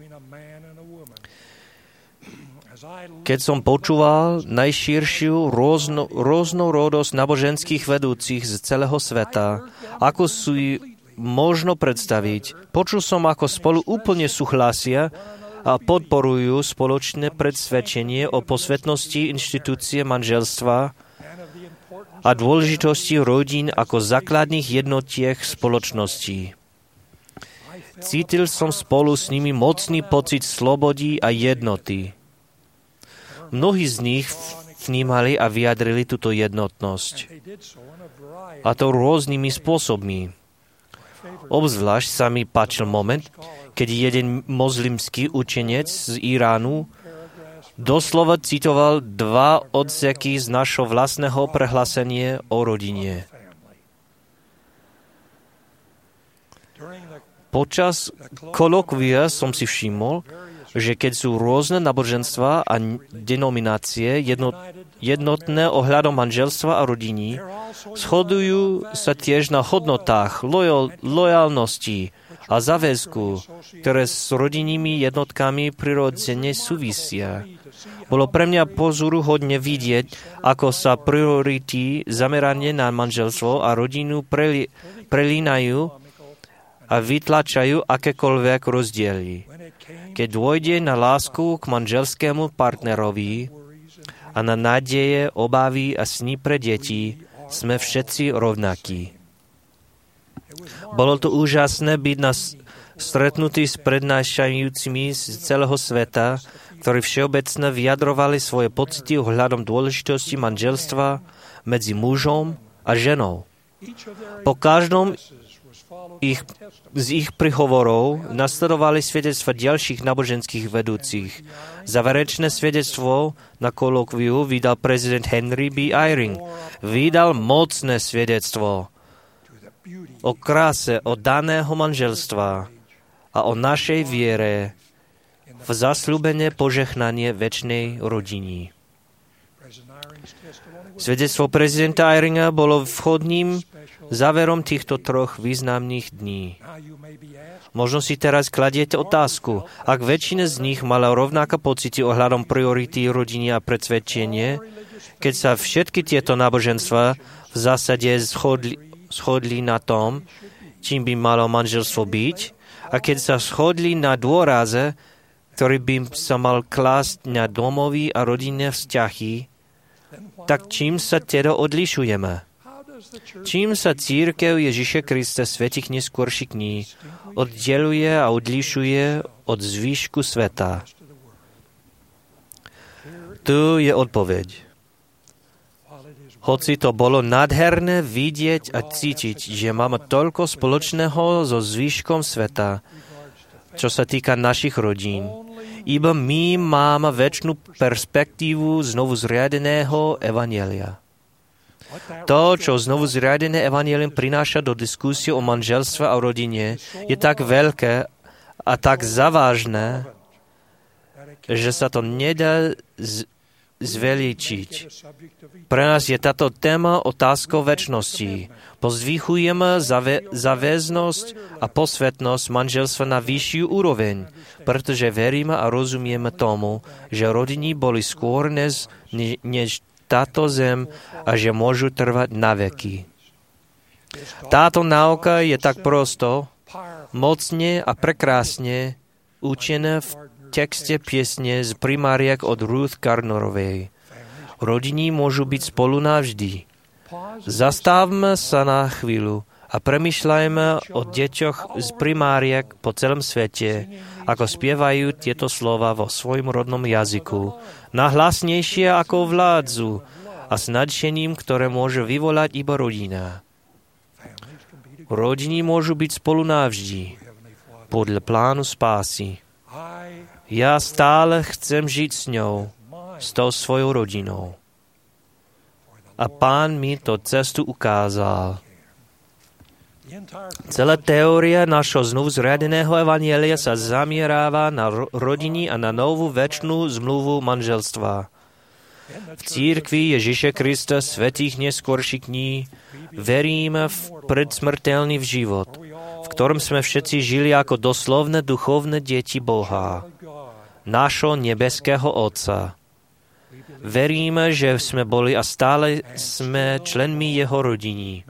Keď som počúval najširšiu rôzno, rôznorodosť náboženských vedúcich z celého sveta, ako sú možno predstaviť, počul som, ako spolu úplne súhlasia a podporujú spoločné predsvedčenie o posvetnosti inštitúcie manželstva a dôležitosti rodín ako základných jednotiek spoločnosti. Cítil som spolu s nimi mocný pocit slobody a jednoty. Mnohí z nich vnímali a vyjadrili túto jednotnosť. A to rôznymi spôsobmi. Obzvlášť sa mi páčil moment, keď jeden moslimský učenec z Iránu doslova citoval dva odseky z našho vlastného prehlásenia o rodine. Počas kolokvia som si všimol, že keď sú rôzne náboženstva a denominácie jednot, jednotné ohľadom manželstva a rodiny, shodujú sa tiež na hodnotách lojal, lojálnosti a záväzku, ktoré s rodinnými jednotkami prirodzene súvisia. Bolo pre mňa pozoruhodne vidieť, ako sa priority zameranie na manželstvo a rodinu preli, prelínajú a vytlačajú akékoľvek rozdiely. Keď dôjde na lásku k manželskému partnerovi a na nádeje, obavy a sny pre deti, sme všetci rovnakí. Bolo to úžasné byť na stretnutí s prednášajúcimi z celého sveta, ktorí všeobecne vyjadrovali svoje pocity ohľadom dôležitosti manželstva medzi mužom a ženou. Po každom Ich, z ich prihovorov nasledovali svedectva ďalších náboženských vedúcich. Záverečné svedectvo na kolokviu vydal prezident Henry B. Eyring. Vydal mocné svedectvo o kráse od daného manželstva a o našej viere v zasľúbené požehnanie večnej rodiny. Svedectvo prezidenta Eyringa bolo vhodným záverom týchto troch významných dní. Možno si teraz kladiete otázku, ak väčšina z nich mala rovnaké pocity ohľadom priority rodiny a predsvedčenie, keď sa všetky tieto náboženstva v zásade schodli, schodli na tom, čím by malo manželstvo byť, a keď sa shodli na dôraze, ktorý by sa mal klásť na domovy a rodinné vzťahy, tak čím sa teda odlišujeme? Čím sa Cirkev Ježiša Krista svätých neskorších dní oddeluje a odlišuje od zvyšku sveta? Tu je odpoveď. Hoci to bolo nádherné vidieť a cítiť, že máme toľko spoločného so zvyškom sveta, čo sa týka našich rodín, iba my máme večnú perspektívu znovu zriadeného evanjelia. To, čo znovu zriadené evanjelium prináša do diskusie o manželstve a rodine, je tak veľké a tak zavážne, že sa to nedá z- zveličiť. Pre nás je táto téma otázkou večnosti. Pozdvihujeme zave- záväznosť a posvetnosť manželstva na vyššiu úroveň, pretože veríme a rozumieme tomu, že rodiny boli skôr než, než táto zem a že môžu trvať na veky. Táto náuka je tak prosto, mocne a prekrásne učená v texte piesne z Primáriek od Ruth Gardnerovej. Rodiny môžu byť spolu navždy. Zastavme sa na chvíľu a premýšľajme o deťoch z Primáriek po celom svete, ako spievajú tieto slova vo svojom rodnom jazyku, nahlasnejšie ako vládzu a s nadšením, ktoré môže vyvolať iba rodina. Rodiny môžu byť spolu navždy, podľa plánu spásy. Ja stále chcem žiť s ňou, s tou svojou rodinou. A Pán mi to cestu ukázal. Celá teória našho znovu zriadeného evanjelia sa zamieráva na rodiny a na novú večnú zmluvu manželstva. V Církvi Ježiša Krista svätých neskorších dní veríme v predsmrteľný život, v ktorom sme všetci žili ako doslovné duchovné deti Boha, nášho nebeského Otca. Veríme, že sme boli a stále sme členmi jeho rodiny.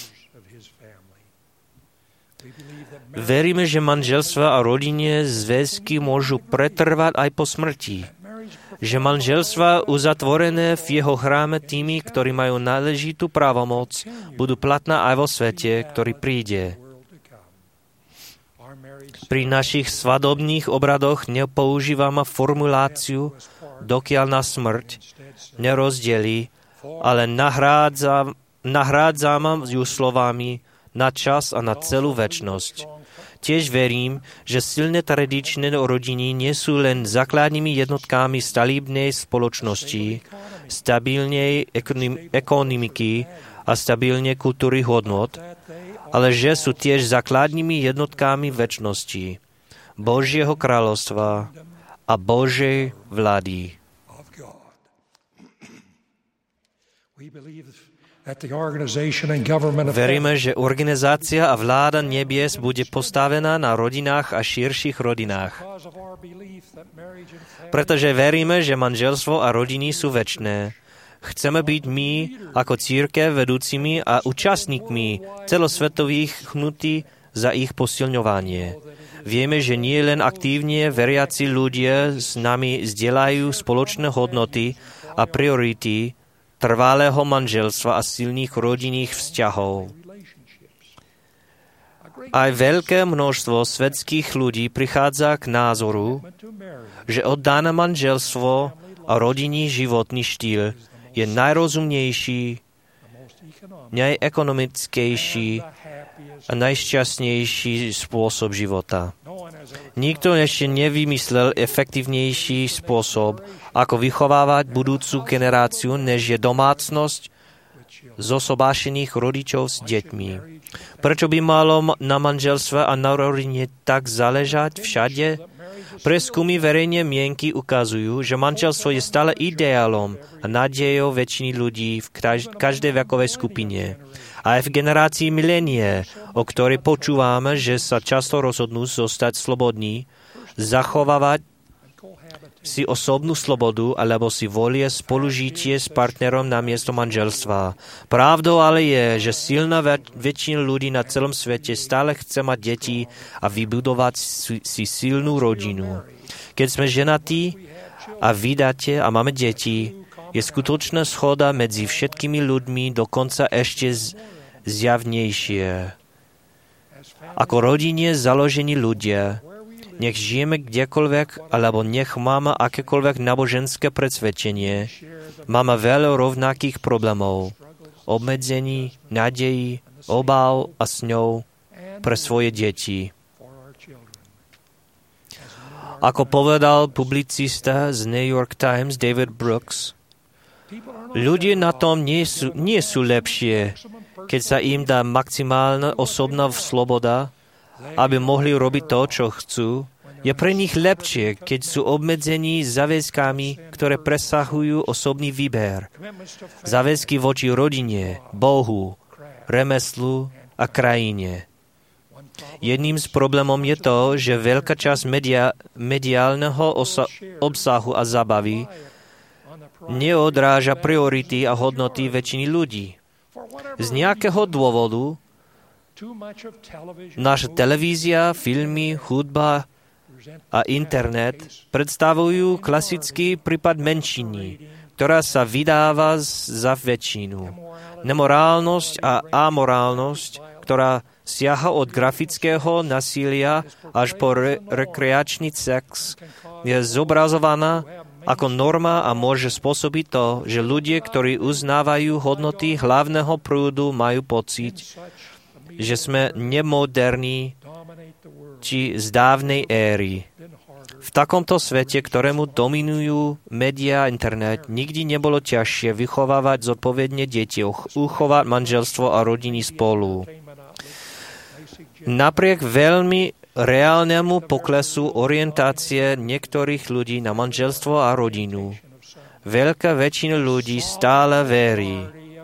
Veríme, že manželstva a rodinné zväzky môžu pretrvať aj po smrti. Že manželstva uzatvorené v jeho chráme tými, ktorí majú náležitú právomoc, budú platná aj vo svete, ktorý príde. Pri našich svadobných obradoch nepoužívame formuláciu, dokiaľ na smrť nerozdelí, ale nahrádza, nahrádzame ju slovami na čas a na celú večnosť. Tiež verím, že silné tradičné rodiny nie sú len základnými jednotkami stalíbnej spoločnosti, stabilnej ekonomiky a stabilnej kultúry hodnot, ale že sú tiež základnými jednotkami večnosti, Božieho kráľovstva a Božej vlády. Veríme, že organizácia a vláda nebies bude postavená na rodinách a širších rodinách. Pretože veríme, že manželstvo a rodiny sú večné. Chceme byť my ako cirkev vedúcimi a účastníkmi celosvetových hnutí za ich posilňovanie. Vieme, že nie len aktívne veriaci ľudia s nami zdieľajú spoločné hodnoty a priority trvalého manželstva a silných rodinných vzťahov. Aj veľké množstvo svetských ľudí prichádza k názoru, že oddané manželstvo a rodinný životný štýl je najrozumnejší, najekonomickejší a najšťastnejší spôsob života. Nikto ešte nevymyslel efektívnejší spôsob, ako vychovávať budúcu generáciu, než je domácnosť zosobášených rodičov s deťmi. Prečo by malo na manželstve a na rodine tak záležať všade? Preskumy verejnej mienky ukazujú, že manželstvo je stále ideálom a nádejou väčšiny ľudí v každej vekovej skupine. Aj v generácii milénie, o ktorej počúvame, že sa často rozhodnú zostať slobodní, zachovávať si osobnú slobodu alebo si volia spolužitie s partnerom namiesto manželstva. Pravdou ale je, že silná väčšina ľudí na celom svete stále chce mať deti a vybudovať si silnú rodinu. Keď sme ženatí a vydáte a máme deti, je skutočná schoda medzi všetkými ľuďmi dokonca ešte zjavnejšie. Ako rodine založení ľudia, nech žijeme kdekoľvek, alebo nech máme akékoľvek náboženské presvedčenie, máme veľa rovnakých problémov, obmedzení, nádejí, obáv a sňov pre svoje deti. Ako povedal publicista z New York Times David Brooks, ľudia na tom nie sú, nie sú lepšie, keď sa im dá maximálna osobná sloboda, aby mohli robiť to, čo chcú. Je pre nich lepšie, keď sú obmedzení záväzkami, ktoré presahujú osobný výber. Záväzky voči rodine, Bohu, remeslu a krajine. Jedným z problémov je to, že veľká časť media, mediálneho osa, obsahu a zábavy neodráža priority a hodnoty väčšiny ľudí. Z nejakého dôvodu naša televízia, filmy, hudba a internet predstavujú klasický prípad menšiny, ktorá sa vydáva za väčšinu. Nemorálnosť a amorálnosť, ktorá siaha od grafického násilia až po re- rekreačný sex, je zobrazovaná ako norma a môže spôsobiť to, že ľudia, ktorí uznávajú hodnoty hlavného prúdu, majú pocit, že sme nemoderní či z dávnej éry. V takomto svete, ktorému dominujú médiá a internet, nikdy nebolo ťažšie vychovávať zodpovedne deti, uchovať manželstvo a rodiny spolu. Napriek veľmi reálnemu poklesu orientácie niektorých ľudí na manželstvo a rodinu, veľká väčšina ľudí stále verí,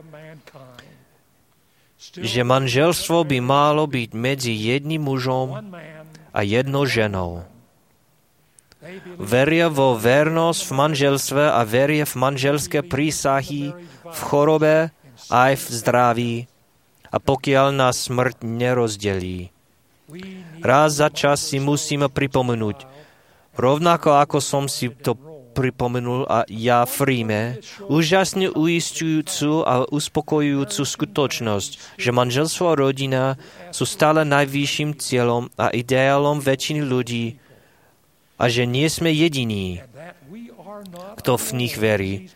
že manželstvo by malo byť medzi jedným mužom a jednou ženou. Veria vo vernosť v manželstve a veria v manželské prísahy v chorobe aj v zdraví, a pokiaľ nás smrť nerozdelí. Raz za čas si musíme pripomenúť, rovnako ako som si to pripomenul a ja v Ríme, úžasne uisťujúcu a uspokojujúcu skutočnosť, že manželstvo a rodina sú stále najvyšším cieľom a ideálom väčšiny ľudí a že nie sme jediní, kto v nich verí.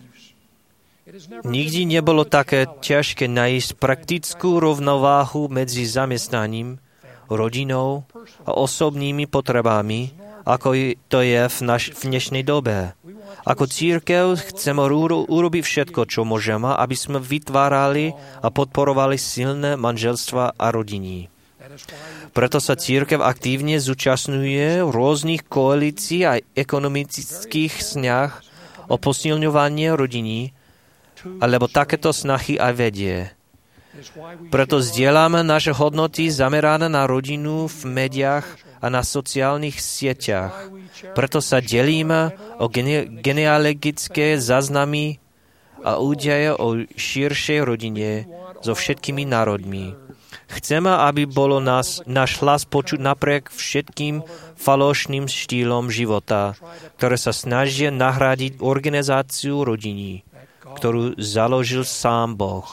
Nikdy nebolo také ťažké nájsť praktickú rovnováhu medzi zamestnaním, rodinou a osobnými potrebami, ako to je v, naš, v dnešnej dobe. Ako cirkev chceme uro, urobiť všetko, čo môžeme, aby sme vytvárali a podporovali silné manželstva a rodiny. Preto sa cirkev aktívne zúčastňuje v rôznych koalícií a ekonomických snách o posilňovanie rodiny, alebo takéto snahy aj vedie. Preto zdieľame naše hodnoty zamerané na rodinu v médiách a na sociálnych sieťach. Preto sa delíme o gene- genealogické záznamy a údaje o širšej rodine so všetkými národmi. Chceme, aby bolo nás, náš hlas počuť napriek všetkým falošným štýlom života, ktoré sa snažia nahradiť organizáciu rodiny, ktorú založil sám Boh.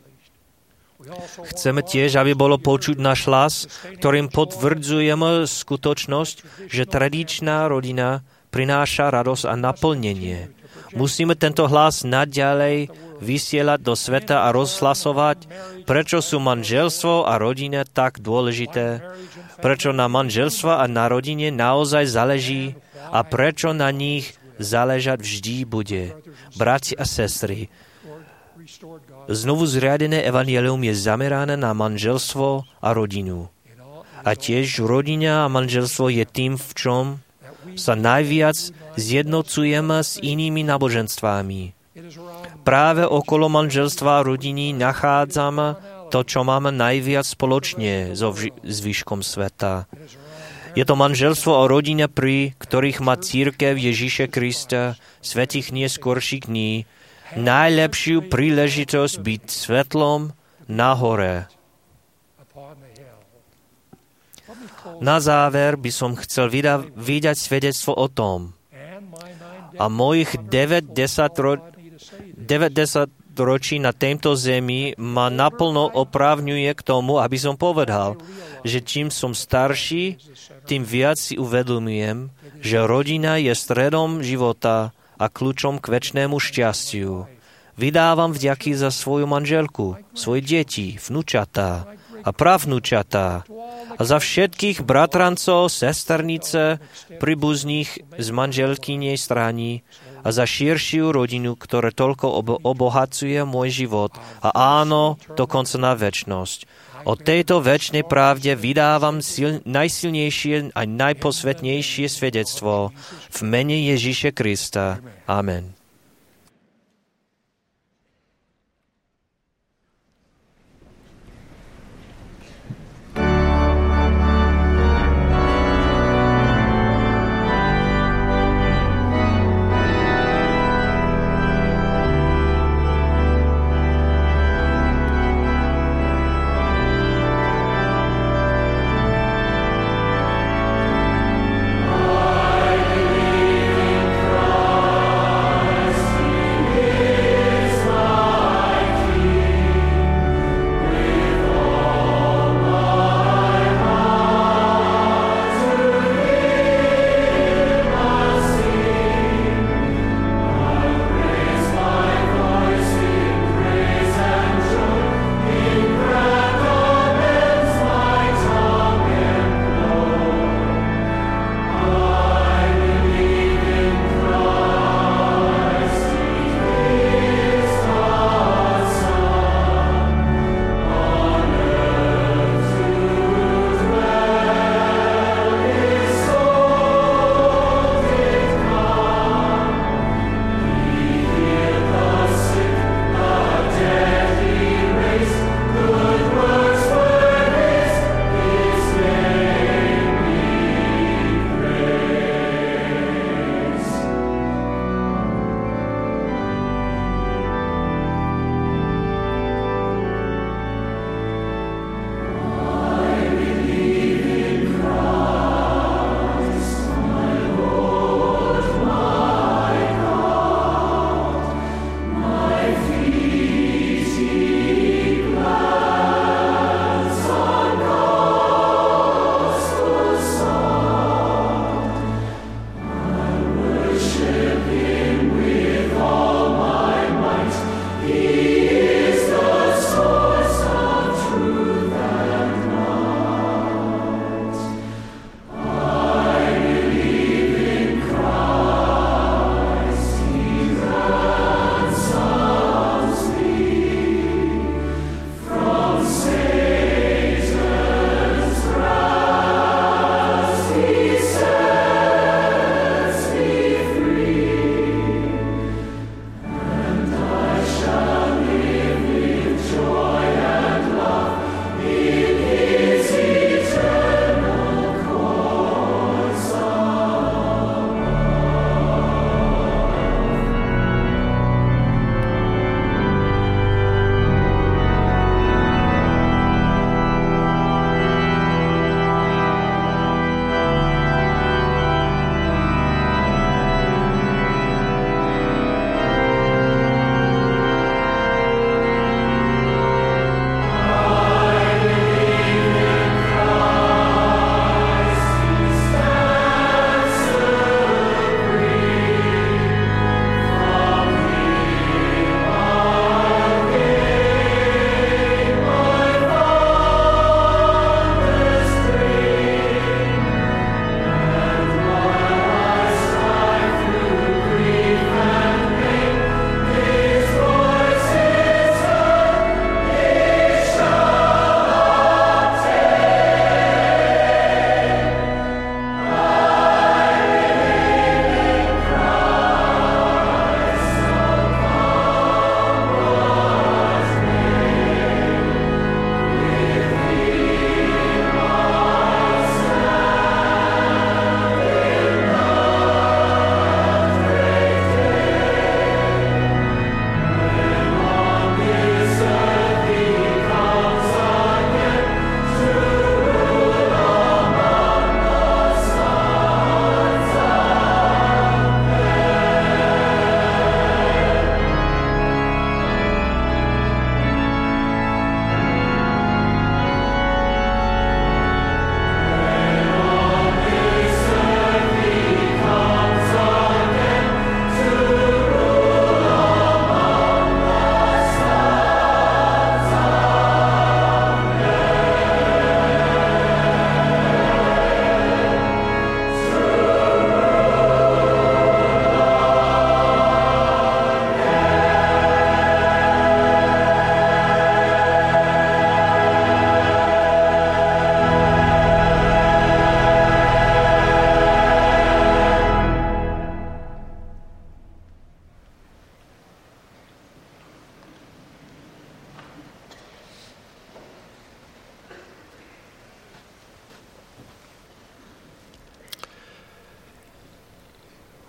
Chceme tiež, aby bolo počuť náš hlas, ktorým potvrdzujeme skutočnosť, že tradičná rodina prináša radosť a naplnenie. Musíme tento hlas naďalej vysielať do sveta a rozhlasovať, prečo sú manželstvo a rodina tak dôležité, prečo na manželstva a na rodine naozaj záleží a prečo na nich záležať vždy bude. Bratia a sestry, znovu zriadené evanjelium je zamerané na manželstvo a rodinu. A tiež rodina a manželstvo je tým, v čom sa najviac zjednocujeme s inými náboženstvami. Práve okolo manželstva a rodiny nachádzame to, čo máme najviac spoločne so zvyškom sveta. Je to manželstvo a rodina, pri ktorých má cirkev Ježíša Krista, svätých neskorších dní, najlepšiu príležitosť byť svetlom na hore. Na záver by som chcel vyda- vydať svedectvo o tom. A mojich deväťdesiat ročí na tejto zemi ma naplno oprávňuje k tomu, aby som povedal, že čím som starší, tým viac si uvedomujem, že rodina je stredom života a kľúčom k večnému šťastiu. Vydávam vďaky za svoju manželku, svoje deti, vnúčatá a pravnúčatá a za všetkých bratrancov, sesternice, príbuzných z manželkynej strany a za širšiu rodinu, ktorá toľko obohacuje môj život a áno, dokonca na večnosť. O tejto večnej pravde vydávam sil- najsilnejšie a najposvetnejšie svedectvo v mene Ježíša Krista. Amen. I believe in Christ.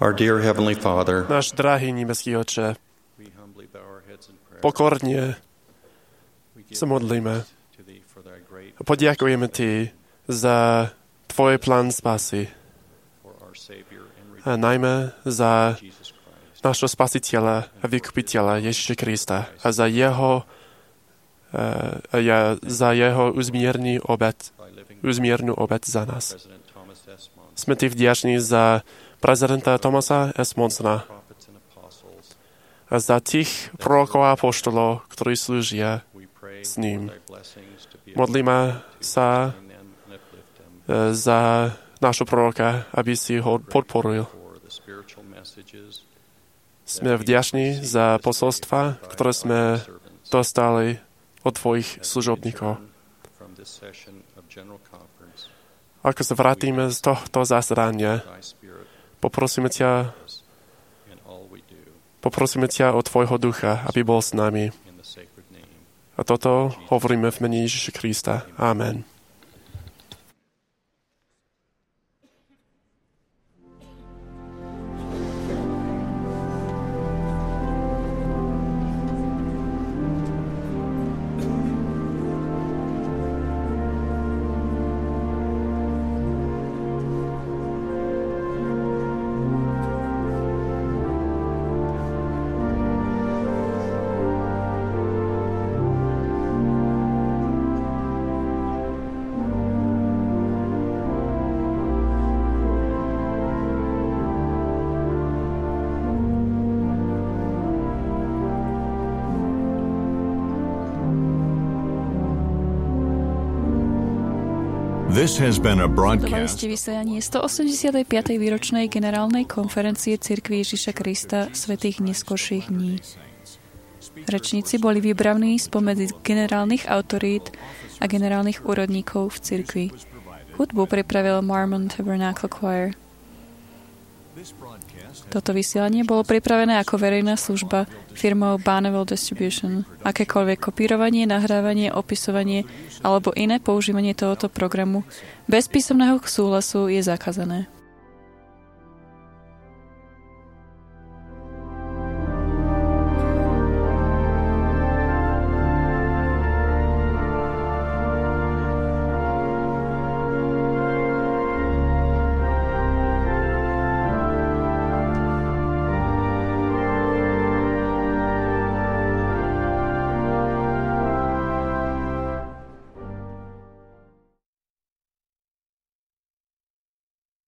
Our dear Heavenly Father, náš drahý nebeský Otče, pokorne sa modlíme a poďakujeme Ti za Tvoj plán spásy a najmä za nášho spasiteľa a vykupiteľa Ježiša Krista a za jeho, a ja, za jeho uzmierný obet, uzmiernu obet za nás. Sme Ti vďační za prezidenta Thomasa S. Monsona a za tých prorokov a apoštolov, ktorí slúžia s ním. Modlíme sa za nášho proroka, aby si ho podporil. Sme vďační za posolstva, ktoré sme dostali od Tvojich služobníkov. Ako sa vrátime z tohto zasadania, poprosíme ťa, poprosíme ťa o Tvojho ducha, aby bol s nami. A toto hovoríme v mene Ježiša Krista. Amen. This has been a Sledovali broadcast. ste vysielanie stoosemdesiatpäť. výročnej generálnej konferencie Cirkvi Ježiša Krista svätých neskorších dní. Rečníci boli vybraní spomedzi generálnych autorít a generálnych úradníkov v cirkvi. Hudbu pripravil Mormon Tabernacle Choir. Toto vysielanie bolo pripravené ako verejná služba firmou Bonneville Distribution. Akékoľvek kopírovanie, nahrávanie, opisovanie alebo iné používanie tohoto programu bez písomného súhlasu je zakázané.